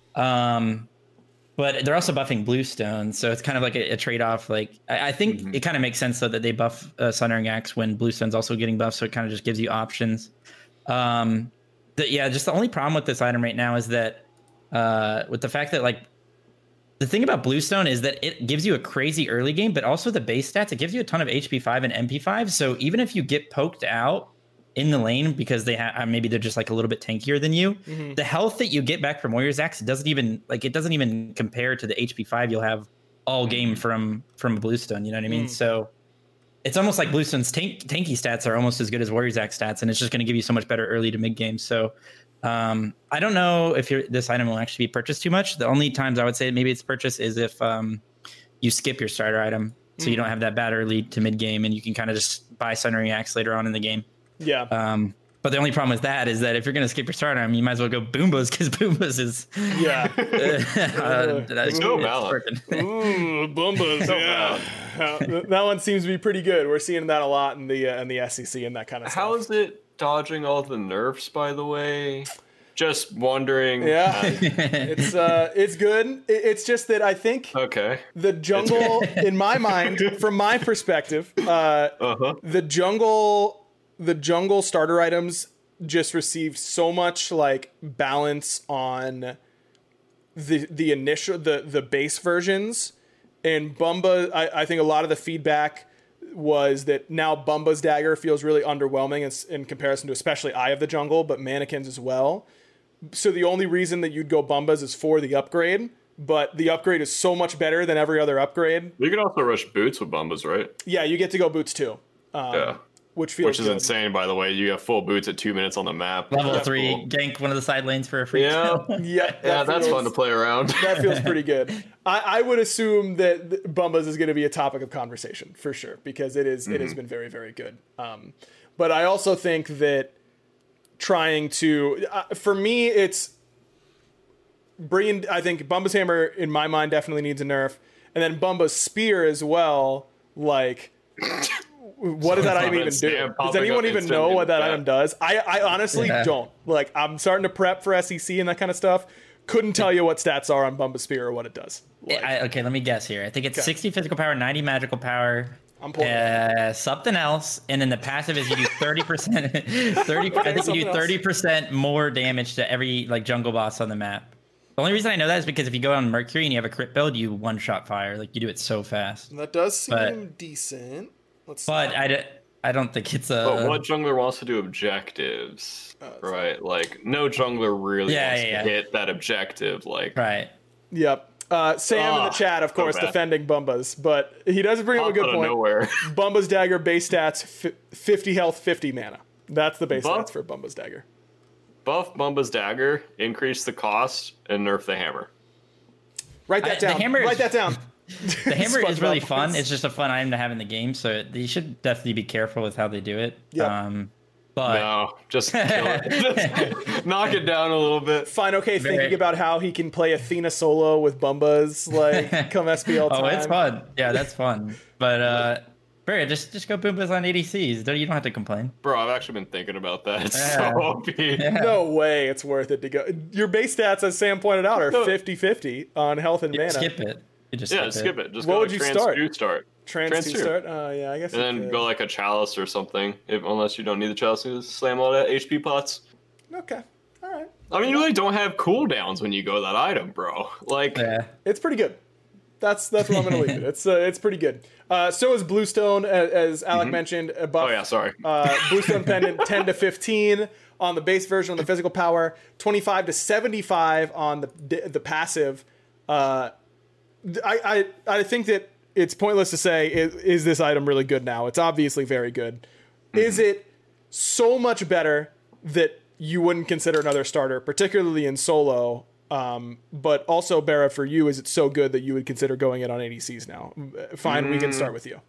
Um, but they're also buffing Bluestone, so it's kind of like a, a trade-off. Like I, I think mm-hmm. it kind of makes sense though that they buff uh, Sundering Axe when Bluestone's also getting buffed, so it kind of just gives you options. Um, the, yeah, just the only problem with this item right now is that uh, with the fact that like the thing about Bluestone is that it gives you a crazy early game, but also the base stats, it gives you a ton of H P five and M P five. So even if you get poked out in the lane because they have maybe they're just like a little bit tankier than you, mm-hmm. the health that you get back from Warrior's Axe doesn't even like it doesn't even compare to the H P five you'll have all game from from Bluestone. You know what I mean? Mm. So it's almost like Bluestone's tank, tanky stats are almost as good as Warrior's Axe stats, and it's just going to give you so much better early to mid game. So um, I don't know if you're, this item will actually be purchased too much. The only times I would say maybe it's purchased is if um, you skip your starter item, so mm. you don't have that bad early to mid game, and you can kind of just buy Sundering Axe later on in the game. Yeah. Um, but the only problem with that is that if you're going to skip your starter item, you might as well go Boombas, because Boombas is yeah. uh, that's so valid. Ooh, Boombas. Yeah. Uh, that one seems to be pretty good. We're seeing that a lot in the uh, in the S E C and that kind of stuff. How is it dodging all the nerfs, by the way? Just wondering. Yeah, uh, it's uh, it's good. It's just that I think okay. the jungle, in my mind, from my perspective, uh, uh-huh. the jungle. The jungle starter items just received so much like balance on the the initial the the base versions, and Bumba. I, I think a lot of the feedback was that now Bumba's dagger feels really underwhelming in, in comparison to especially Eye of the Jungle, but mannequins as well. So the only reason that you'd go Bumba's is for the upgrade, but the upgrade is so much better than every other upgrade. You can also rush boots with Bumba's, right? Yeah, you get to go boots too. Um, yeah. Which feels Which is good. insane, by the way. You have full boots at two minutes on the map. Level that's three, cool. gank one of the side lanes for a free yeah. kill. Yeah, that yeah, that's feels, fun to play around. That feels pretty good. I, I would assume that Bumba's is going to be a topic of conversation for sure, because it is, mm-hmm. it has been very, very good. Um, but I also think that trying to, uh, for me, it's bringing, I think Bumba's hammer in my mind definitely needs a nerf, and then Bumba's spear as well, like... what does that item even do? Does anyone even know what that item does? I, I honestly yeah. don't. Like, I'm starting to prep for S E C and that kind of stuff. Couldn't tell you what stats are on Bumba Spear or what it does. Like, I, okay, let me guess here. I think it's okay. sixty physical power, ninety magical power. I'm pulling uh, something else, and then the passive is you do thirty percent. thirty. I think you do thirty percent more damage to every like jungle boss on the map. The only reason I know that is because if you go on Mercury and you have a crit build, you one shot fire. Like you do it so fast. That does seem but, decent. Let's but see. I, d- I don't think it's a. But what jungler wants to do objectives, uh, right? Like no jungler really yeah, wants yeah, to yeah. hit that objective. Like right. Yep. Uh, Sam oh, in the chat, of course, so defending Bumba's, but he does bring up a good point. Nowhere. Bumba's dagger base stats: fifty health, fifty mana. That's the base Buff, stats for Bumba's dagger. Buff Bumba's dagger, increase the cost, and nerf the hammer. Write that I, down. Hammer Write is, that down. The hammer is really fun. It's just a fun item to have in the game, so you should definitely be careful with how they do it. Yep. Um, but no, just kill it. Just knock it down a little bit. Fine, okay. Very, thinking about how he can play Athena solo with Bumba's like come S P L time. Oh, it's fun. Yeah, that's fun. But uh, Barry, just just go Bumba's on A D Cs. Don't you don't have to complain, bro. I've actually been thinking about that. It's yeah. so O P. Yeah. No way, it's worth it to go. Your base stats, as Sam pointed out, are fifty-fifty on health and you mana. Skip it. You just yeah, skip, skip it. it. Just what go would like you trans start? two start. Trans, trans two start. Oh uh, yeah, I guess. And then could. go like a chalice or something. If unless you don't need the chalice, you just slam all that H P pots. Okay. All right. I mean, you really don't have cooldowns when you go that item, bro. Like, yeah. It's pretty good. That's that's what I'm gonna leave it. It's uh, it's pretty good. Uh, so is Bluestone, as, as Alec mm-hmm. mentioned. A buff, oh yeah, sorry. uh, Bluestone pendant ten to fifteen on the base version on the physical power, twenty-five to seventy-five on the the passive. Uh, I, I I think that it's pointless to say is, is this item really good now. It's obviously very good. Mm-hmm. Is it so much better that you wouldn't consider another starter, particularly in solo? Um, but also, Barra, for you, is it so good that you would consider going it on A D Cs now? Fine, mm. we can start with you.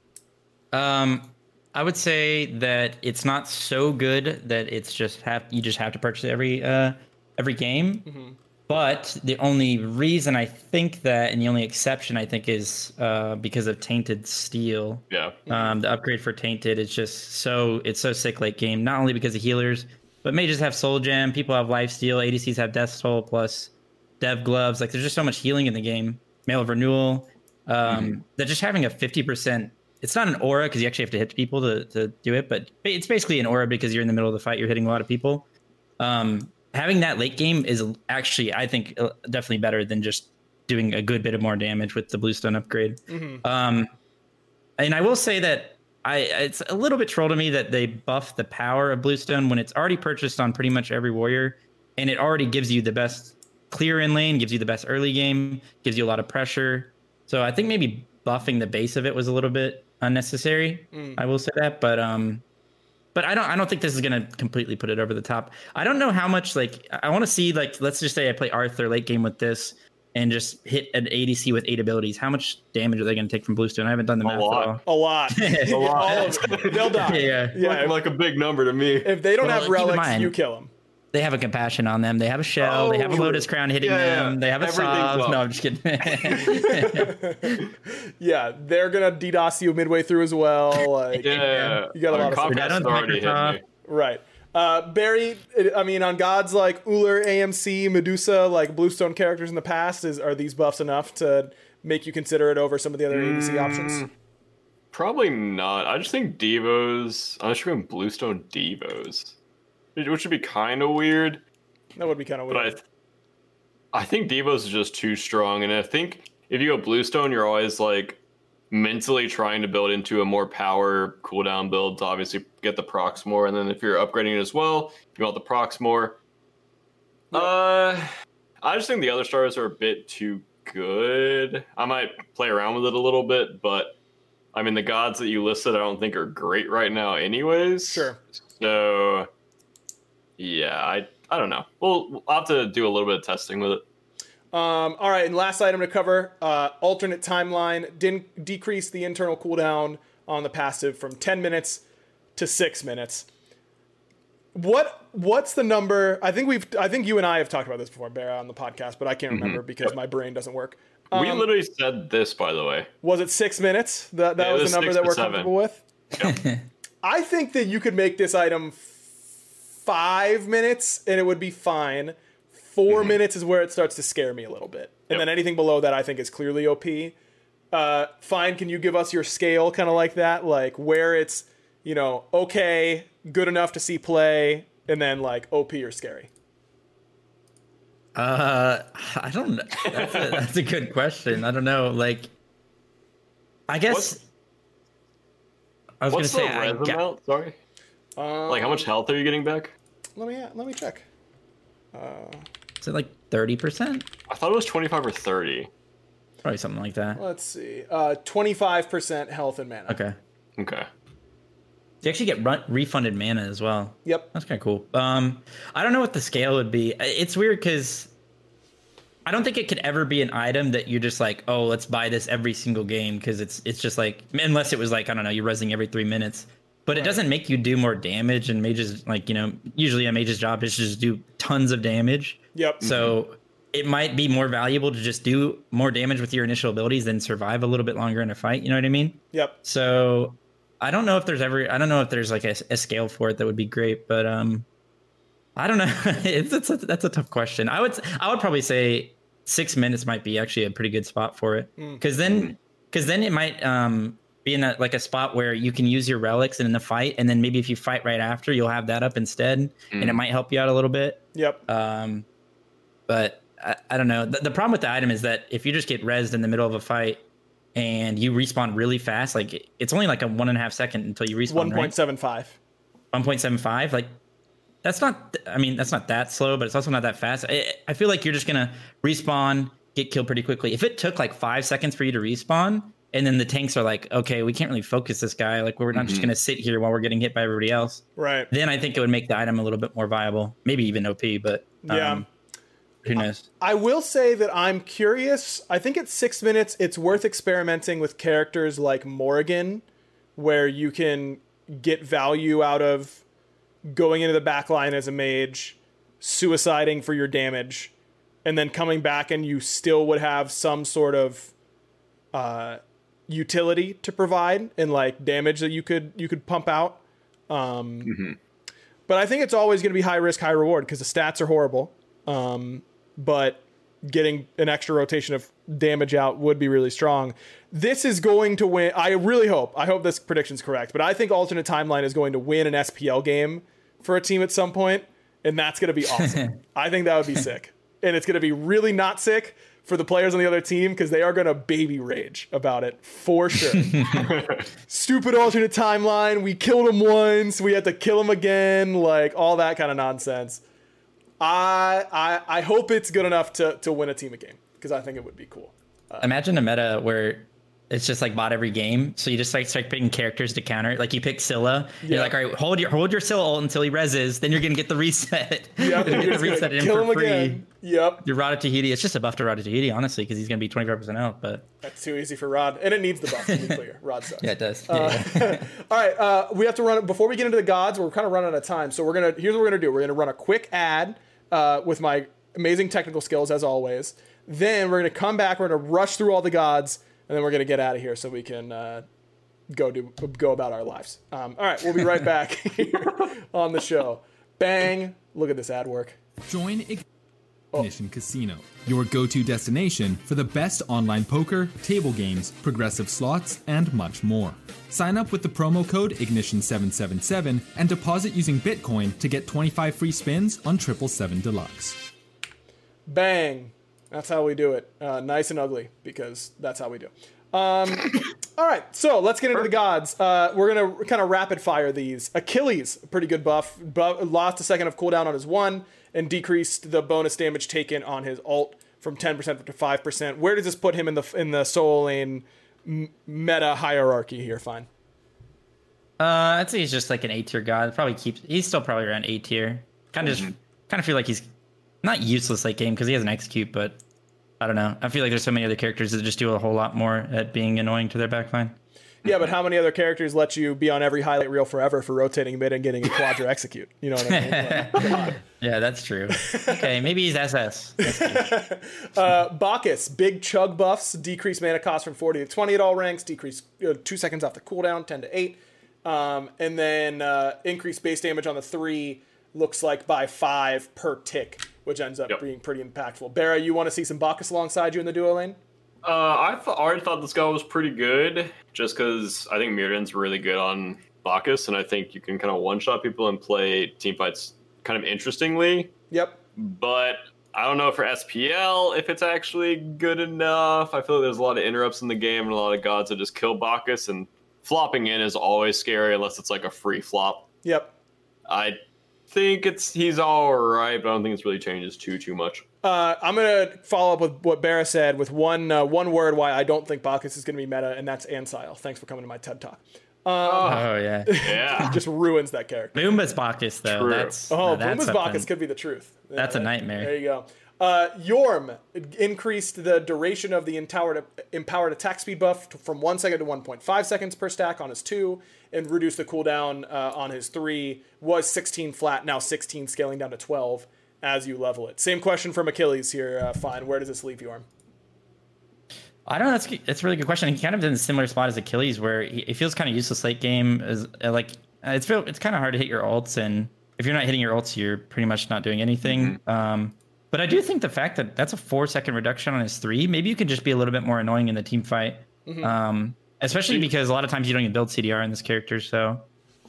Um, I would say that it's not so good that it's just have you just have to purchase it every uh every game. Mm-hmm. But the only reason I think that, and the only exception I think, is uh, because of Tainted Steel. Yeah. Um, the upgrade for Tainted is just so it's so sick late game. Not only because of healers, but mages have Soul Gem, people have Lifesteal, A D Cs have Death Soul plus Dev Gloves. Like there's just so much healing in the game. Mail of Renewal. Um, mm-hmm. That just having a fifty percent. It's not an aura because you actually have to hit people to to do it, but it's basically an aura because you're in the middle of the fight. You're hitting a lot of people. Um, Having that late game is actually, I think, definitely better than just doing a good bit of more damage with the Bluestone upgrade. Mm-hmm. Um, and I will say that I it's a little bit troll to me that they buff the power of Bluestone when it's already purchased on pretty much every warrior, and it already gives you the best clear in lane, gives you the best early game, gives you a lot of pressure. So I think maybe buffing the base of it was a little bit unnecessary. Mm. I will say that, but um. But I don't. I don't think this is gonna completely put it over the top. I don't know how much. Like, I want to see. Like, let's just say I play Arthur late game with this, and just hit an A D C with eight abilities. How much damage are they gonna take from Bluestone? I haven't done the math at all. A lot. A lot. All of it. They'll die. Yeah, yeah. Like, like a big number to me. If they don't well, have relics, you kill them. They have a compassion on them. They have a shell. Oh, they have a lotus crown hitting yeah, them. They have a sauce. No, I'm just kidding. Yeah, they're gonna DDoS you midway through as well. Like, yeah, you got a lot of stuff. Already hit me. Right. Uh, Barry, I mean, on gods like Uller, A M C, Medusa, like Bluestone characters in the past, is are these buffs enough to make you consider it over some of the other mm, A D C options? Probably not. I just think Devos. I'm just going Bluestone Devos. Which would be kind of weird. That would be kind of weird. But I, th- I think Devos is just too strong. And I think if you go Bluestone, you're always like mentally trying to build into a more power cooldown build to obviously get the procs more. And then if you're upgrading it as well, you want the procs more. Yep. Uh, I just think the other stars are a bit too good. I might play around with it a little bit, but I mean, the gods that you listed, I don't think are great right now anyways. Sure. So... yeah, I I don't know. We'll, we'll have to do a little bit of testing with it. Um, all right, and last item to cover, uh, alternate timeline. Didn't decrease the internal cooldown on the passive from ten minutes to six minutes. What what's the number? I think we've I think you and I have talked about this before, Barra, on the podcast, but I can't remember mm-hmm. because yep. my brain doesn't work. Um, we literally said this, by the way. Was it six minutes? That that yeah, was, was the number that we're seven. comfortable with? Yep. I think that you could make this item f- five minutes and it would be fine. Four mm-hmm. minutes is where it starts to scare me a little bit. And yep. then anything below that I think is clearly O P. Uh, fine, can you give us your scale kind of like that? Like where it's, you know, okay, good enough to see play, and then like O P or scary? Uh, I don't know. That's a, that's a good question. I don't know. Like, I guess what's, I was going to what's say, the I res ga- amount? Sorry. Um, like, how much health are you getting back? Let me let me check. Uh, is it like thirty percent? I thought it was twenty-five or thirty. Probably something like that. Let's see. Uh, twenty-five percent health and mana. Okay. Okay. You actually get run- refunded mana as well. Yep. That's kind of cool. Um, I don't know what the scale would be. It's weird because I don't think it could ever be an item that you're just like, oh, let's buy this every single game, because it's it's just like, unless it was like, I don't know, you're rezzing every three minutes. But it doesn't make you do more damage, and mages, like, you know, usually a mage's job is to just do tons of damage. Yep. So mm-hmm. it might be more valuable to just do more damage with your initial abilities than survive a little bit longer in a fight. You know what I mean? Yep. So I don't know if there's ever, I don't know if there's like a, a scale for it that would be great, but um, I don't know. it's, it's a, that's a tough question. I would, I would probably say six minutes might be actually a pretty good spot for it, because mm. then, because then it might um be in a, like a spot where you can use your relics in the fight, and then maybe if you fight right after, you'll have that up instead, mm. and it might help you out a little bit. Yep. Um, but I, I don't know. The, the problem with the item is that if you just get rezzed in the middle of a fight and you respawn really fast, like it's only like a one and a half second until you respawn. One point seven five. One point seven five. Like that's not. I mean, that's not that slow, but it's also not that fast. I, I feel like you're just gonna respawn, get killed pretty quickly. If it took like five seconds for you to respawn, and then the tanks are like, okay, we can't really focus this guy. Like we're not mm-hmm. just gonna sit here while we're getting hit by everybody else. Right. Then I think it would make the item a little bit more viable, maybe even O P. But um, yeah. Who knows? I will say that I'm curious. I think at six minutes, it's worth experimenting with characters like Morrigan, where you can get value out of going into the back line as a mage, suiciding for your damage, and then coming back, and you still would have some sort of uh, utility to provide and like damage that you could you could pump out. Um, mm-hmm. But I think it's always going to be high risk, high reward, because the stats are horrible. Um, but getting an extra rotation of damage out would be really strong. This is going to win. I really hope, I hope this prediction's correct, but I think Alternate Timeline is going to win an S P L game for a team at some point, and that's going to be awesome. I think that would be sick. And it's going to be really not sick for the players on the other team, because they are going to baby rage about it for sure. Stupid Alternate Timeline. We killed him once. We had to kill him again. Like all that kind of nonsense. I, I I hope it's good enough to, to win a team a game, because I think it would be cool. Uh, Imagine a meta where it's just like bot every game, so you just like start picking characters to counter. Like you pick Scylla, yeah. You're like, all right, hold your hold your Scylla ult until he rezzes, then you're gonna get the reset. Yeah, you're gonna get the reset in kill for him free. Again. Yep. Your Rod of Tahiti, it's just a buff to Rod of Tahiti, honestly, because he's gonna be twenty-five percent health. But that's too easy for Rod, and it needs the buff to be clear. Rod sucks. Yeah, it does. Uh, yeah. All right, uh, we have to run before we get into the gods. We're kind of running out of time, so we're gonna here's what we're gonna do. We're gonna run a quick ad. Uh, with my amazing technical skills, as always. Then we're going to come back. We're going to rush through all the gods, and then we're going to get out of here so we can uh, go do go about our lives. Um, all right, we'll be right back here on the show. Bang. Look at this ad work. Join Ignition oh. Casino, your go-to destination for the best online poker, table games, progressive slots, and much more. Sign up with the promo code ignition seven seven seven and deposit using Bitcoin to get twenty-five free spins on triple seven Deluxe. Bang. That's how we do it. Uh, nice and ugly, because that's how we do. Um, all right, so let's get into the gods. Uh, we're going to kind of rapid fire these. Achilles, pretty good buff. buff. Lost a second of cooldown on his one and decreased the bonus damage taken on his ult from ten percent to five percent. Where does this put him in the in the Soul Lane meta hierarchy here? Fine. Uh, I'd say he's just like an A tier god. Probably keeps. He's still probably around A tier. Kind of, mm-hmm. just kind of feel like he's not useless late game because he has an execute, but I don't know. I feel like there's so many other characters that just do a whole lot more at being annoying to their backline. Yeah, but how many other characters let you be on every highlight reel forever for rotating mid and getting a quadra execute? You know what I mean? Like, yeah, that's true. Okay, maybe he's S S. uh, Bacchus, big chug buffs, decrease mana cost from forty to twenty at all ranks, decrease uh, two seconds off the cooldown, ten to eight. Um, and then uh, increased base damage on the three looks like by five per tick, which ends up yep. being pretty impactful. Barra, you want to see some Bacchus alongside you in the duo lane? Uh, I th- already thought this guy was pretty good, just because I think Mirrodin's really good on Bacchus, and I think you can kind of one-shot people and play team fights kind of interestingly. Yep. But I don't know for S P L if it's actually good enough. I feel like there's a lot of interrupts in the game and a lot of gods that just kill Bacchus, and flopping in is always scary unless it's like a free flop. Yep. I think it's he's all right, but I don't think it's really changes too, too much. Uh, I'm going to follow up with what Barra said with one uh, one word why I don't think Bacchus is going to be meta, and that's Ansile. Thanks for coming to my TED Talk. Um, oh, yeah. Yeah. Just ruins that character. Boomba's Bacchus, though. True. That's, oh, that's Boomba's something. Bacchus could be the truth. That's yeah, a nightmare. There you go. Uh, Yorm increased the duration of the empowered, empowered attack speed buff to, from one second to one point five seconds per stack on his two, and reduced the cooldown uh, on his three. Was sixteen flat, now sixteen, scaling down to twelve as you level it. Same question from Achilles here. Uh, fine. Where does this leave Yorm? I don't know. That's that's a really good question. He kind of in a similar spot as Achilles, where he, he feels kind of useless late game. As uh, like uh, it's feel, it's kind of hard to hit your ults, and if you're not hitting your ults, you're pretty much not doing anything. Mm-hmm. Um, but I do think the fact that that's a four second reduction on his three, maybe you could just be a little bit more annoying in the team fight. Mm-hmm. Um, especially because a lot of times you don't even build C D R in this character. So,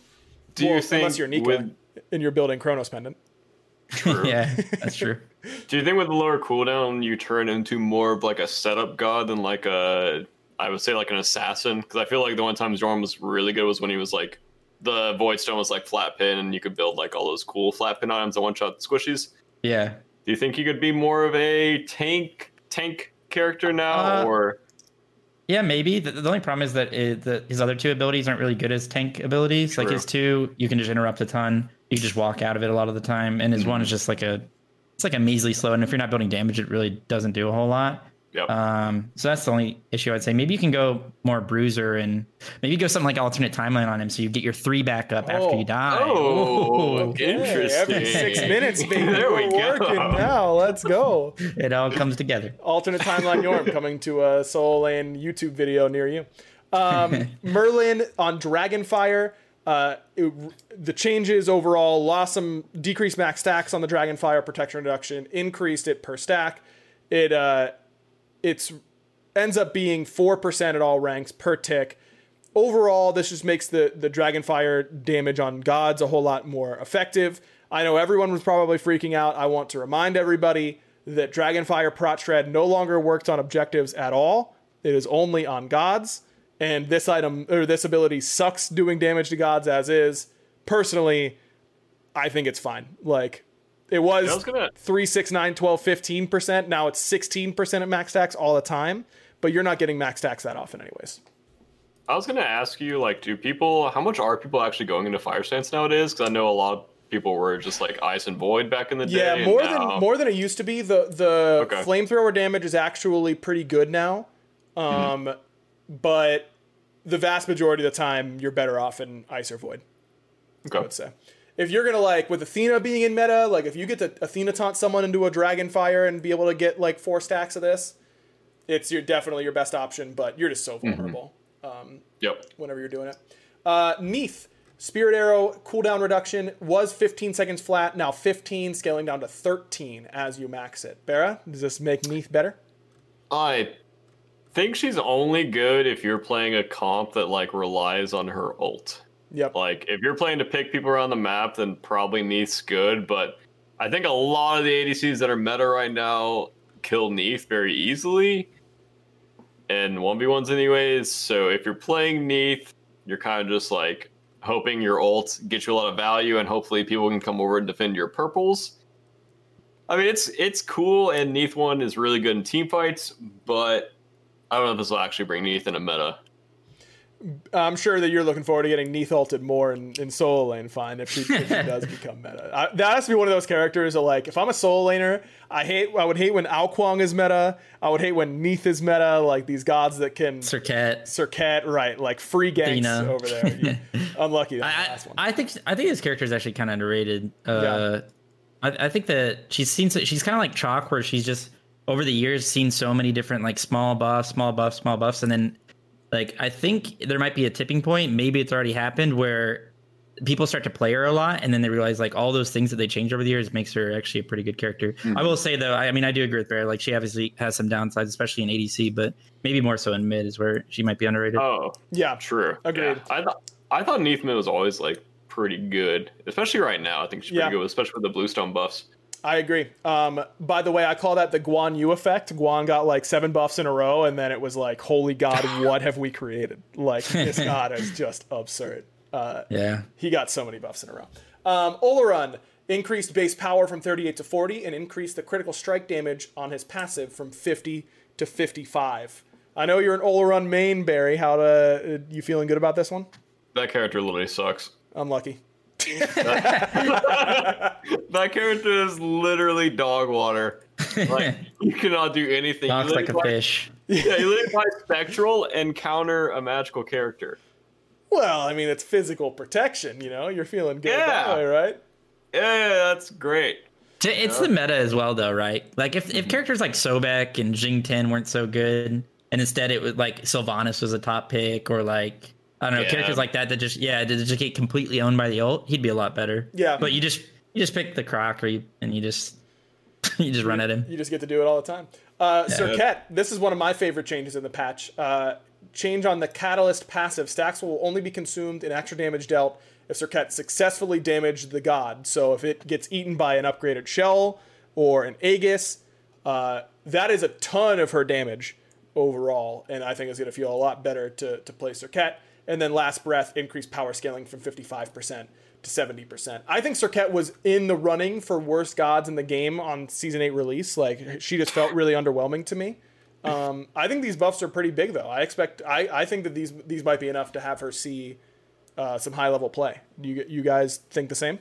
do you well, think unless you're Nika with... and you're building Chronos Pendant? True. Yeah, that's true. Do you think with the lower cooldown you turn into more of like a setup god than like a, I would say like an assassin? Because I feel like the one time Zorn was really good was when he was like, the Void Stone was like flat pin and you could build like all those cool flat pin items and one shot squishies. Yeah. Do you think he could be more of a tank tank character now, uh, or? Yeah, maybe. The, the only problem is that it, the, his other two abilities aren't really good as tank abilities. True. Like his two, you can just interrupt a ton. You can just walk out of it a lot of the time. And his mm-hmm. one is just like a, it's like a measly slow. And if you're not building damage, it really doesn't do a whole lot. Yep. Um, so that's the only issue I'd say. Maybe you can go more bruiser and maybe go something like alternate timeline on him, so you get your three back up oh. after you die. Oh, okay. Interesting. Every six minutes, baby. There we We're go. working now. Let's go. It all comes together. Alternate timeline Yorm coming to a Soul Lane YouTube video near you. Um, Merlin on Dragonfire. Uh, it, the changes overall lost some decreased max stacks on the Dragonfire protection reduction, increased it per stack. It uh, it's ends up being four percent at all ranks per tick. Overall, this just makes the, the Dragonfire damage on gods a whole lot more effective. I know everyone was probably freaking out. I want to remind everybody that Dragonfire Prot Shred no longer works on objectives at all. It is only on gods. And this item or this ability sucks doing damage to gods as is. Personally, I think it's fine. Like it was, was gonna... three, six, nine, twelve, fifteen percent. Now it's sixteen percent at max stacks all the time, but you're not getting max stacks that often anyways. I was going to ask you, like, do people, how much are people actually going into Fire Stance nowadays? Because I know a lot of people were just like Ice and Void back in the day. Yeah, more now... than more than it used to be. The the okay. flamethrower damage is actually pretty good now. Um, mm-hmm. But the vast majority of the time, you're better off in Ice or Void. Okay. I would say. If you're going to, like, with Athena being in meta, like, if you get to Athena taunt someone into a Dragonfire and be able to get, like, four stacks of this, it's your definitely your best option, but you're just so vulnerable mm-hmm. um, yep. whenever you're doing it. Uh, Neath, Spirit Arrow cooldown reduction was fifteen seconds flat, now fifteen, scaling down to thirteen as you max it. Barra, does this make Neath better? I think she's only good if you're playing a comp that like relies on her ult. Yep. Like if you're playing to pick people around the map, then probably Neath's good. But I think a lot of the A D Cs that are meta right now kill Neath very easily, and one v ones anyways. So if you're playing Neath, you're kind of just like hoping your ult gets you a lot of value, and hopefully people can come over and defend your purples. I mean, it's it's cool, and Neath one is really good in team fights, but I don't know if this will actually bring Neath in a meta. I'm sure that you're looking forward to getting Neath ulted more in, in solo lane fine if she, if she does become meta. I, that has to be one of those characters that, like, if I'm a solo laner, I hate I would hate when Ao Kuang is meta. I would hate when Neath is meta, like these gods that can Serket. Serket, right, like free ganks Dina. over there. Yeah. Unlucky that I, last one. I think I think this character is actually kind of underrated. Uh, yeah. I, I think that she's seen she's kind of like Chalk, where she's just over the years seen so many different like small buffs, small buffs, small buffs, and then like I think there might be a tipping point. Maybe it's already happened where people start to play her a lot, and then they realize like all those things that they changed over the years makes her actually a pretty good character. Mm-hmm. I will say though, I, I mean, I do agree with Bear. Like she obviously has some downsides, especially in A D C, but maybe more so in mid is where she might be underrated. Oh, yeah, true. Agreed. Yeah. I thought I thought Neath mid was always like pretty good, especially right now. I think she's pretty yeah. good, especially with the Bluestone buffs. I agree. Um, by the way, I call that the Guan Yu effect. Guan got like seven buffs in a row, and then it was like, holy God, what have we created? Like this god is just absurd. Uh, yeah, he got so many buffs in a row. Um, Olorun increased base power from thirty-eight to forty and increased the critical strike damage on his passive from fifty to fifty-five. I know you're an Olorun main, Barry. How to, uh, you feeling good about this one? That character literally sucks. Unlucky. that, that character is literally dog water. Like you cannot do anything. Talks like a buy, fish. Yeah, you literally buy Spectral and counter a magical character. Well, I mean, it's physical protection, you know? You're feeling good yeah. that way, right? Yeah, that's great. It's yeah. the meta as well, though, right? Like, if, if characters like Sobek and Jing Ten weren't so good, and instead it was like Sylvanas was a top pick, or like, I don't know, yeah. characters like that that just, yeah, that just get completely owned by the ult, he'd be a lot better. Yeah. But you just you just pick the Croc, or you, and you just, you just run at him. You just get to do it all the time. Uh, Yeah. Serket, this is one of my favorite changes in the patch. Uh, change on the Catalyst passive. Stacks will only be consumed in extra damage dealt if Serket successfully damaged the god. So if it gets eaten by an upgraded Shell or an Aegis, uh, that is a ton of her damage overall, and I think it's going to feel a lot better to, to play Serket. And then Last Breath increased power scaling from fifty-five percent to seventy percent. I think Serket was in the running for worst gods in the game on Season eight release. Like, she just felt really underwhelming to me. Um, I think these buffs are pretty big, though. I expect, I, I think that these these might be enough to have her see uh, some high level play. Do you you guys think the same?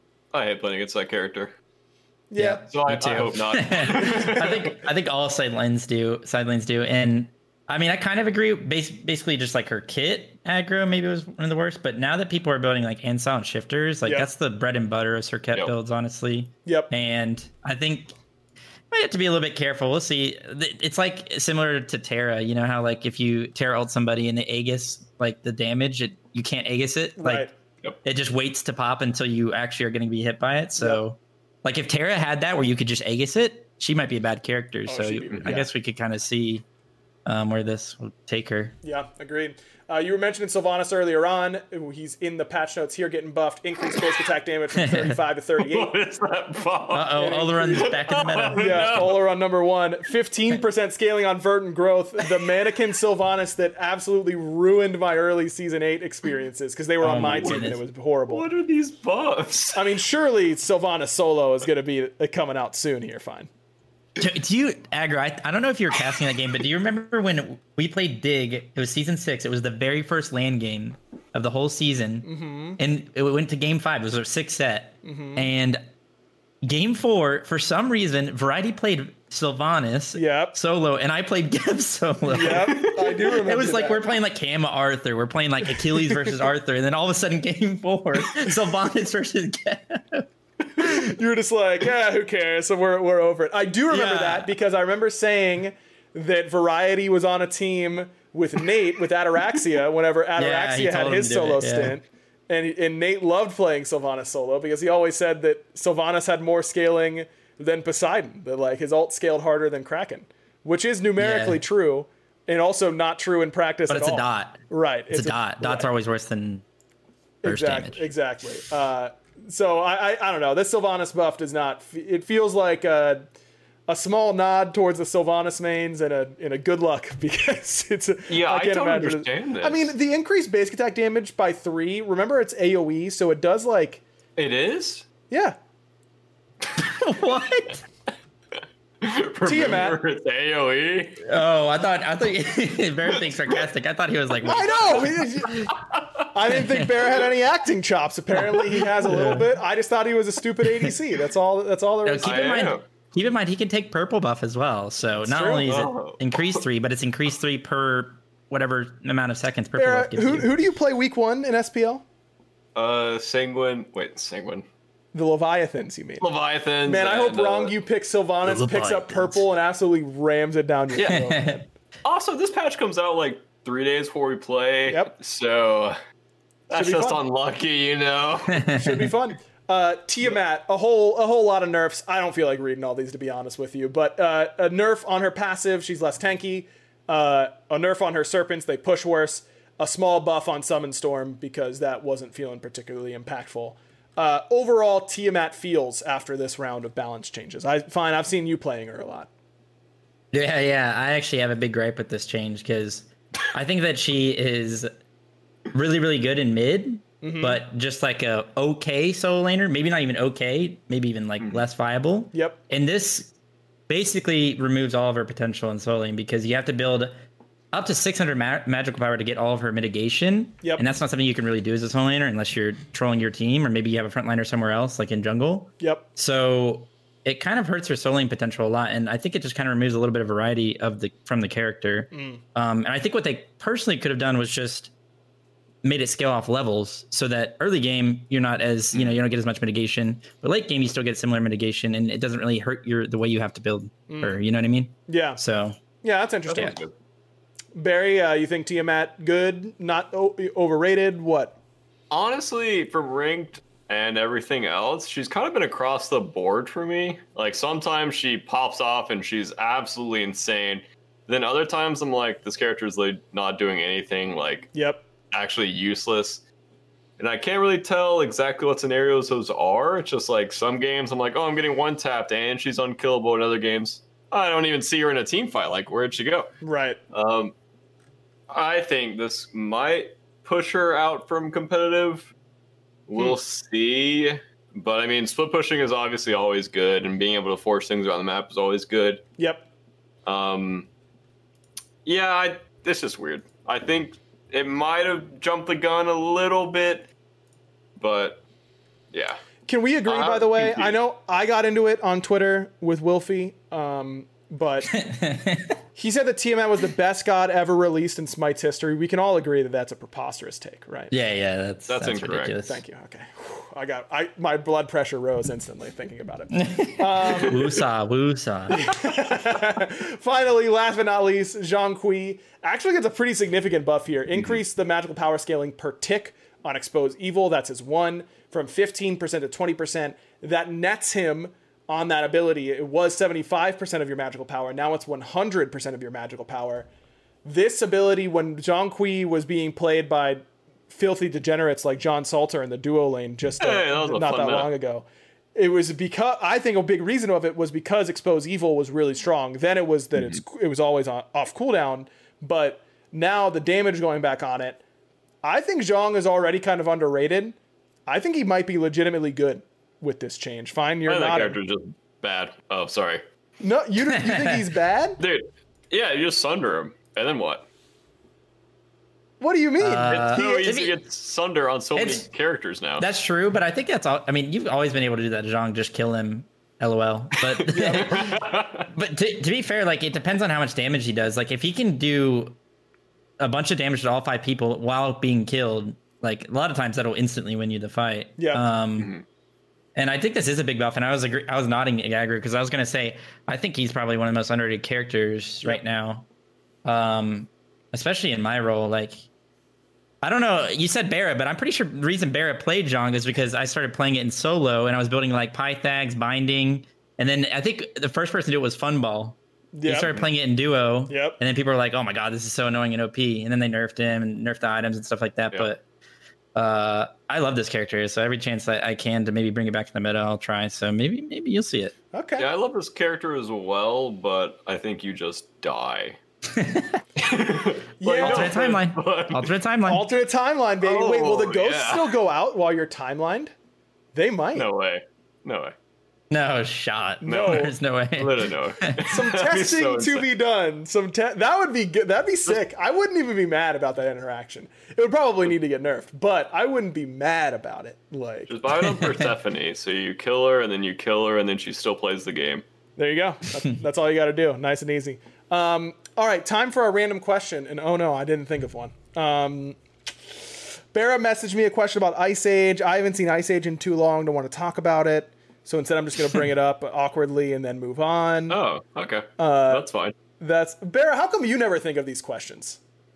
I hate playing against that character. Yeah, so I, I hope not. I think I think all side lanes do side lanes do, and I mean I kind of agree. Bas- basically, just like her kit aggro maybe was one of the worst, but now that people are building like Ansel and shifters, like yep. that's the bread and butter of Serket yep. builds, honestly. Yep. And I think might have to be a little bit careful. We'll see. It's like similar to Terra. You know how like if you Terra ult somebody and the Aegis, like the damage, it you can't Aegis it. Like right. Yep. it just waits to pop until you actually are going to be hit by it. So yep. like if Terra had that where you could just Aegis it, she might be a bad character. Oh, so be, I yeah. guess we could kind of see um, where this will take her. Yeah, agreed. Uh, you were mentioning Sylvanas earlier on. He's in the patch notes here, getting buffed. Increased basic attack damage from thirty-five to thirty-eight. What is that buff? Uh-oh, Olorun's back in the meta. Yeah, Olorun number one. fifteen percent scaling on Verdant Growth. The mannequin Sylvanas that absolutely ruined my early Season eight experiences because they were on Oh my my team and goodness. it was horrible. What are these buffs? I mean, surely Sylvanas solo is going to be coming out soon here, fine. Do, do you, Aggro, I, I don't know if you were casting that game, but do you remember when we played Dig? It was season six. It was the very first LAN game of the whole season. Mm-hmm. And it went to game five. It was our sixth set. Mm-hmm. And game four, for some reason, Variety played Sylvanas Yep. solo, and I played Geb solo. Yep, I do remember It was like that. we're playing like Kama Arthur. We're playing like Achilles versus Arthur. And then all of a sudden, game four, Sylvanas versus Geb. You were just like, yeah, who cares? So we're we're over it. I do remember Yeah. that because I remember saying that Variety was on a team with Nate with Ataraxia whenever he Ataraxia had told him his to do solo it, yeah. stint. And and Nate loved playing Sylvanas solo because he always said that Sylvanas had more scaling than Poseidon. That like his ult scaled harder than Kraken, which is numerically Yeah. true and also not true in practice But at it's all. a dot. Right. It's, a dot. Dots right. are always worse than burst Exact- damage. Exactly. Uh, so I, I I don't know. This Sylvanas buff does not. f- It feels like a, a small nod towards the Sylvanas mains and a and a good luck because it's. A, Yeah, I can't don't imagine it- understand this. I mean, the increased basic attack damage by three. Remember, it's A O E, so it does like It is? yeah. What? Tiamat. Remember, it's A O E? Oh, I thought I thought Bear being sarcastic. I thought he was like, I know. I didn't think Bear had any acting chops. Apparently, he has a little bit. I just thought he was a stupid A D C. That's all. That's all there No, is. keep I in mind. am. Keep in mind, he can take purple buff as well. So not true. only is Oh. it increased three, but it's increased three per whatever amount of seconds purple Bear, buff gives who you. who do you play week one in S P L? Uh, Sanguine. Wait, Sanguine. The Leviathans, you mean? Leviathan. Man, I hope wrong. You pick Sylvanas, The picks up Leviathans. purple, and absolutely rams it down your Yeah. throat. Also, this patch comes out like three days before we play. Yep. So that's just fun. unlucky, you know. Should be fun. Uh, Tiamat, a whole a whole lot of nerfs. I don't feel like reading all these, to be honest with you. But uh, a nerf on her passive, she's less tanky. Uh, a nerf on her serpents, they push worse. A small buff on Summon Storm because that wasn't feeling particularly impactful. Uh, overall, Tiamat feels after this round of balance changes. I fine. I've seen you playing her a lot. Yeah, yeah. I actually have a big gripe with this change because I think that she is really, really good in mid, mm-hmm. but just like a okay solo laner. Maybe not even okay. Maybe even like mm-hmm. less viable. Yep. And this basically removes all of her potential in solo lane because you have to build up to six hundred ma- magical power to get all of her mitigation. Yep. And that's not something you can really do as a solo laner unless you're trolling your team or maybe you have a frontliner somewhere else, like in jungle. Yep. So it kind of hurts her solo lane potential a lot. And I think it just kind of removes a little bit of variety of the from the character. Mm. Um, and I think what they personally could have done was just made it scale off levels so that early game, you're not as, you know, you don't get as much mitigation. But late game, you still get similar mitigation and it doesn't really hurt your the way you have to build mm. her. You know what I mean? Yeah. So. Yeah, that's interesting. That sounds good. Barry, uh, you think Tiamat good, not o- overrated? What? Honestly, from ranked and everything else, she's kind of been across the board for me. Like sometimes she pops off and she's absolutely insane. Then other times I'm like, this character is like not doing anything, like yep, actually useless. And I can't really tell exactly what scenarios those are. It's just like some games I'm like, oh, I'm getting one tapped and she's unkillable. In other games, I don't even see her in a team fight. Like, where'd she go? Right. Um, I think this might push her out from competitive. We'll hmm. see. But, I mean, split pushing is obviously always good, and being able to force things around the map is always good. Yep. Um, yeah, I, it's just weird. I think it might have jumped the gun a little bit, but, yeah. Can we agree, uh, by the way? I know I got into it on Twitter with Wilfie, um, but he said that Tiamat was the best god ever released in Smite's history. We can all agree that that's a preposterous take, right? Yeah, yeah, that's that's, that's incorrect. Ridiculous. Thank you. Okay, I got I my blood pressure rose instantly thinking about it. Um, woosah, woosah. Finally, last but not least, Zhang Kui actually gets a pretty significant buff here. Increase mm-hmm. the magical power scaling per tick on Expose Evil. That's his one. From fifteen percent to twenty percent. That nets him on that ability. It was seventy-five percent of your magical power. Now it's one hundred percent of your magical power. This ability, when Zhang Kui was being played by filthy degenerates like John Salter in the duo lane just uh, hey, that not that map. long ago, it was because, I think a big reason of it was because Expose Evil was really strong. Then it was that mm-hmm. it's it was always on, off cooldown, but now the damage going back on it, I think Zhang is already kind of underrated. I think he might be legitimately good with this change. Fine, you're I think not. that character's just bad. Oh, sorry. No, you you think he's bad? Dude, yeah, you just sunder him. And then what? What do you mean? Uh, it's so he, easy to get sunder on so many characters now. That's true, but I think that's all. I mean, you've always been able to do that, Zhang. Just kill him. LOL. But but to, to be fair, like it depends on how much damage he does. Like if he can do a bunch of damage to all five people while being killed, like a lot of times that'll instantly win you the fight. Yeah. Um, mm-hmm. And I think this is a big buff. And I was agree- I was nodding at Gagger because I was going to say I think he's probably one of the most underrated characters yep. right now, um, especially in my role. Like I don't know. You said Barra, but I'm pretty sure the reason Barra played Zhang is because I started playing it in solo and I was building like Pythags, Binding, and then I think the first person to do it was Funball. Yep. He started playing it in duo, yep. and then people were like, "Oh my god, this is so annoying and O P." And then they nerfed him and nerfed the items and stuff like that. Yep. But uh, I love this character, so every chance that I can to maybe bring it back to the meta, I'll try. So maybe maybe you'll see it. Okay. Yeah, I love this character as well, but I think you just die. yeah, like, alternate no, timeline. but... Alternate timeline. Alternate timeline, baby. Oh, Wait, will the ghosts yeah. still go out while you're timelined? They might. No way. No way. No shot. No, there's no way. Literally no way. Some testing so to be done. Some te- that would be good. That'd be sick. I wouldn't even be mad about that interaction. It would probably need to get nerfed, but I wouldn't be mad about it. Like just buy it on Persephone. So you kill her and then you kill her and then she still plays the game. There you go. That's, that's all you got to do. Nice and easy. Um, all right, time for a random question. And oh no, I didn't think of one. Um, Barra messaged me a question about Ice Age. I haven't seen Ice Age in too long. Don't want to talk about it. So instead, I'm just going to bring it up awkwardly and then move on. Oh, okay. Uh, that's fine. That's Barra. How come you never think of these questions?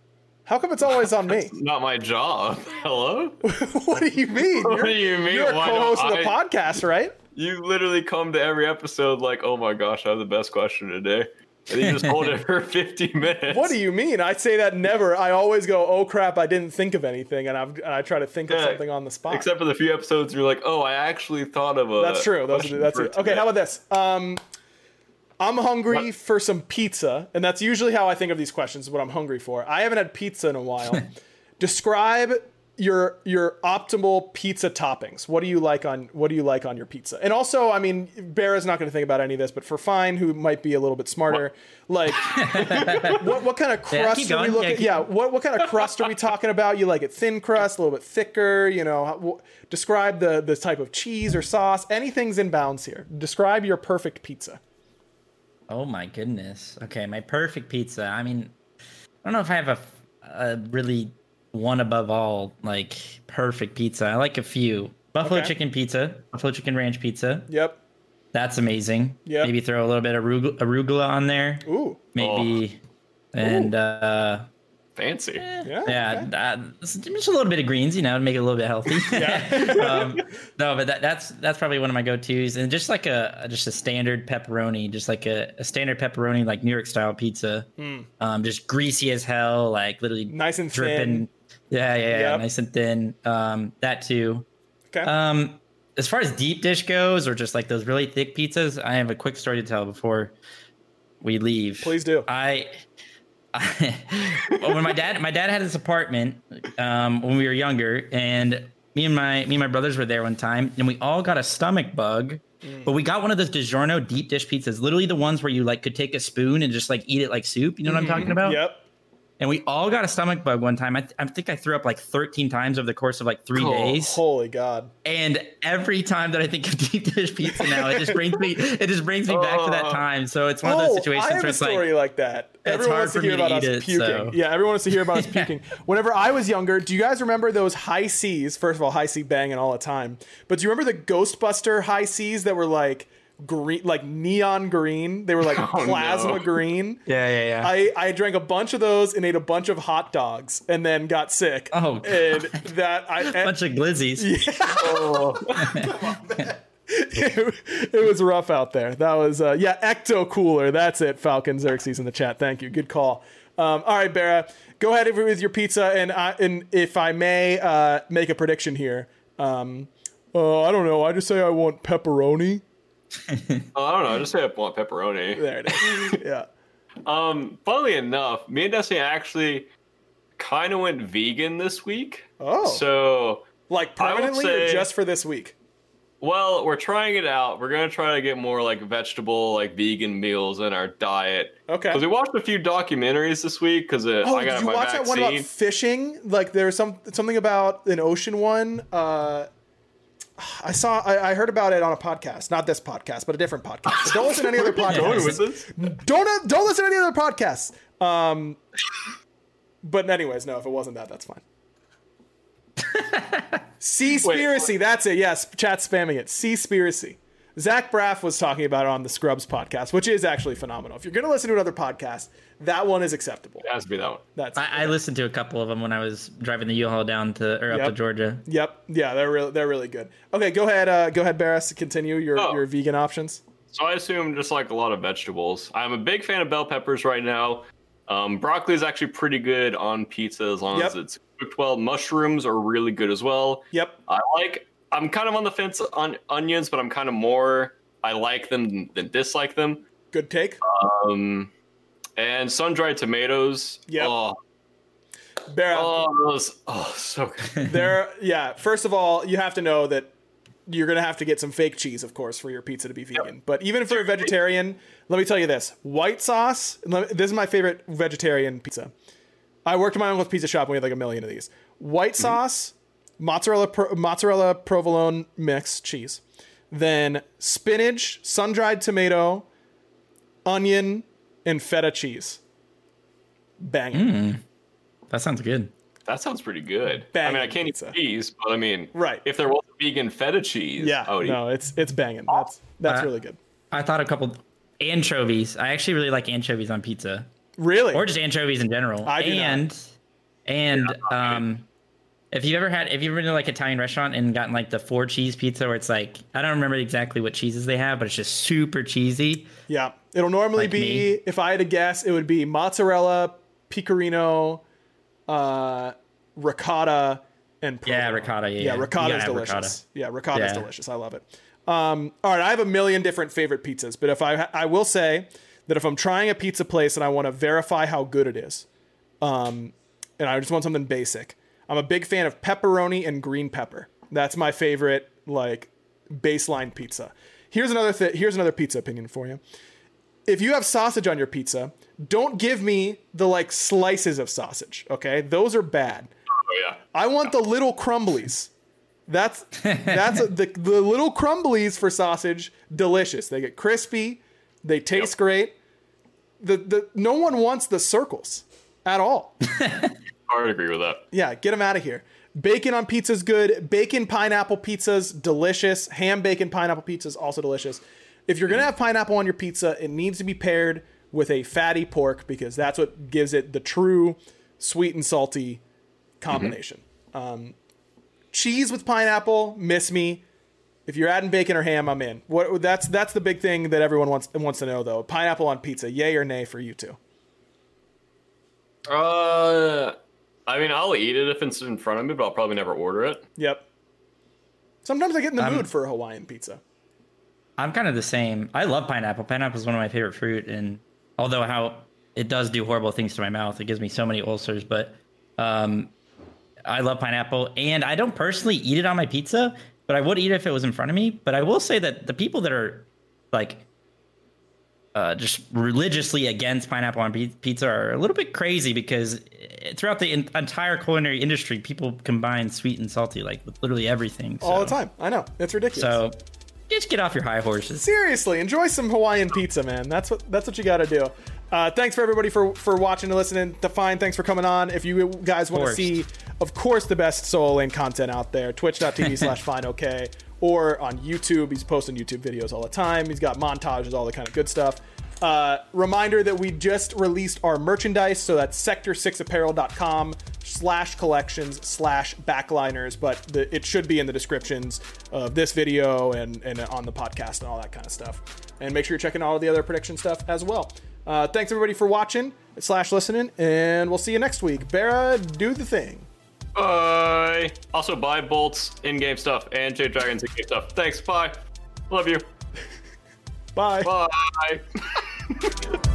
How come it's always on me? Not my job. Hello? What do you mean? What You're, do you mean? You're a Why co-host don't of the I- podcast, right? You literally come to every episode like, oh my gosh, I have the best question today. And you just hold it for fifty minutes. What do you mean? I say that never. I always go, oh crap, I didn't think of anything, and, I've, and I try to think of Yeah, something on the spot. Except for the few episodes you're like, oh, I actually thought of a. That's true. Those are, that's question it. for Okay, how about this? Um, I'm hungry What? for some pizza, and that's usually how I think of these questions. What I'm hungry for. I haven't had pizza in a while. Describe your your optimal pizza toppings. What do you like on What do you like on your pizza? And also, I mean, Bara's not going to think about any of this, but for Fine, who might be a little bit smarter, like what what kind of Yeah, crust keep are we going. looking? Yeah, keep Yeah, what what kind of crust are we talking about? You like it thin crust, a little bit thicker? You know, how, wh- describe the the type of cheese or sauce. Anything's in bounds here. Describe your perfect pizza. Oh my goodness. Okay, my perfect pizza. I mean, I don't know if I have a, a really one above all like perfect pizza. I like a few. Buffalo Okay. chicken pizza, buffalo chicken ranch pizza. Yep. That's amazing. Yep. Maybe throw a little bit of arugula, arugula on there. Ooh. Maybe. And uh Fancy. Yeah. yeah, okay. uh, just a little bit of greens, you know, to make it a little bit healthy. um, no, but that, that's that's probably one of my go-tos, and just like a just a standard pepperoni, just like a, a standard pepperoni, like New York style pizza, um, just greasy as hell, like literally Nice and dripping. thin. Yeah, yeah, yeah, Yep. nice and thin. Um, that too. Okay. Um, as far as deep dish goes, or just like those really thick pizzas, I have a quick story to tell before we leave. Please do. I. when my dad my dad had this apartment um, when we were younger, and me and my me and my brothers were there one time, and we all got a stomach bug. Mm. But we got one of those DiGiorno deep dish pizzas, literally the ones where you like could take a spoon and just like eat it like soup. You know what I'm talking about? Yep. And we all got a stomach bug one time. I, th- I think I threw up like thirteen times over the course of like three Oh, days. Holy God. And every time that I think of deep dish pizza now, it just brings me it just brings me back to that Oh. time. So it's one Oh, of those situations I have where a it's story like like, that. it's Everyone hard wants to for me hear to about us eat it, puking. so- Yeah, everyone wants to hear about us puking. Whenever I was younger, do you guys remember those high C's? First of all, high C banging all the time. But do you remember the Ghostbuster high C's that were like green, like neon green? They were like Oh, plasma no. green. yeah, yeah, yeah. I, I drank a bunch of those and ate a bunch of hot dogs and then got sick. Oh, and that I and, bunch of glizzies. it, it was rough out there. That was uh, yeah, Ecto Cooler. That's it. Falcon Xerxes in the chat. Thank you. Good call. Um, all right, Bara, go ahead with your pizza, and I, and if I may uh, make a prediction here. Um, uh, I don't know. I just say I want pepperoni. Oh, I don't know. I just say I want pepperoni. There it is. Yeah. Um, funnily enough, me and Destiny actually kind of went vegan this week. Oh. So, Like I would permanently or say- just for this week? well, we're trying it out. We're gonna try to get more like vegetable, like vegan meals in our diet. Okay. Because we watched a few documentaries this week. Because uh, Oh, I got did you my watch vaccine. that one about fishing? Like there's some something about an ocean one. Uh, I saw. I, I heard about it on a podcast, not this podcast, but a different podcast. Don't listen to any other Going with podcasts. this? Don't don't listen to any other podcasts. Um, but anyways, no, if it wasn't that, that's fine. Seaspiracy, that's it. Yes, chat spamming it. Seaspiracy. Zach Braff was talking about it on the Scrubs podcast, which is actually phenomenal. If you're going to listen to another podcast, that one is acceptable. It has to be that one. That's I, I listened to a couple of them when I was driving the U-Haul down to or up Yep. to Georgia. Yep. Yeah, they're really they're really good. Okay, go ahead. Uh, go ahead, Barris. Continue your Oh. your vegan options. So I assume just like a lot of vegetables. I'm a big fan of bell peppers right now. Um, broccoli is actually pretty good on pizza as long Yep. as it's cooked well. Mushrooms are really good as well. Yep. I like. I'm kind of on the fence on onions, but I'm kind of more. I like them than, than dislike them. Good take. Um, and sun-dried tomatoes. Yep. Oh, Barra, oh, those. Oh, so good. there. Yeah. First of all, you have to know that you're gonna have to get some fake cheese, of course, for your pizza to be vegan. But even if you're a vegetarian, let me tell you this: white sauce. and let me- This is my favorite vegetarian pizza. I worked at my uncle's pizza shop and we had like a million of these. White sauce, mozzarella pro, mozzarella provolone mix cheese, then spinach, sun-dried tomato, onion, and feta cheese. Bang it. That sounds good. That sounds pretty good. I Banging mean, I can't pizza. eat cheese, but I mean, Right. if there was vegan feta cheese, Yeah, I would eat. no, it's it's banging. That's that's Uh, really good. I thought a couple anchovies. I actually really like anchovies on pizza, Really? or just anchovies in general. I do not. and And Yeah, um, if you've ever had, if you've been to like Italian restaurant and gotten like the four cheese pizza, where it's like I don't remember exactly what cheeses they have, but it's just super cheesy. Yeah, it'll normally Like be, me. if I had to guess, it would be mozzarella, pecorino, uh, ricotta, and provolone. Yeah, ricotta, yeah, yeah, yeah. You ricotta's gotta have delicious. ricotta. Yeah, ricotta's Yeah. delicious. I love it. Um, all right, I have a million different favorite pizzas, but if I ha- I will say that if I'm trying a pizza place and I want to verify how good it is, um, and I just want something basic, I'm a big fan of pepperoni and green pepper. That's my favorite like baseline pizza. Here's another th- here's another pizza opinion for you. If you have sausage on your pizza, don't give me the like slices of sausage, okay? Those are bad. Oh yeah. I want the little crumblies. That's that's a, the the little crumblies for sausage, delicious. They get crispy, they taste Yep. great. The the no one wants the circles at all. I would agree with that. Yeah, get them out of here. Bacon on pizza's good. Bacon pineapple pizza's delicious. Ham bacon pineapple pizza's also delicious. If you're gonna have pineapple on your pizza, it needs to be paired with a fatty pork because that's what gives it the true sweet and salty combination. Um, cheese with pineapple, miss me. If you're adding bacon or ham, I'm in. What that's that's the big thing that everyone wants wants to know though. Pineapple on pizza, yay or nay for you two? Uh, I mean, I'll eat it if it's in front of me, but I'll probably never order it. Yep. Sometimes I get in the Um, mood for a Hawaiian pizza. I'm kind of the same. I love pineapple. Pineapple is one of my favorite fruit, and although how it does do horrible things to my mouth, it gives me so many ulcers. But um, I love pineapple, and I don't personally eat it on my pizza, but I would eat it if it was in front of me. But I will say that the people that are like uh, just religiously against pineapple on pi- pizza are a little bit crazy because throughout the in- entire culinary industry, people combine sweet and salty like with literally everything. So, All the time. I know. It's ridiculous. So just get off your high horses. Seriously, enjoy some Hawaiian pizza, man. That's what that's what you got to do. Uh, thanks for everybody for for watching and listening. Define, thanks for coming on. If you guys want to course. see, of course, the best solo lane content out there, twitch.tv slash fineok, or on YouTube. He's posting YouTube videos all the time. He's got montages, all the kind of good stuff. Uh, reminder that we just released our merchandise, so that's sector six apparel dot com slash collections slash backliners, but the, it should be in the descriptions of this video and, and on the podcast and all that kind of stuff. And make sure you're checking all of the other prediction stuff as well. Uh, thanks everybody for watching slash listening, and we'll see you next week. Barra, do the thing. Bye. Also, buy Bolt's in-game stuff and Jade Dragon's in-game stuff. Thanks. Bye. Love you. Bye. Bye.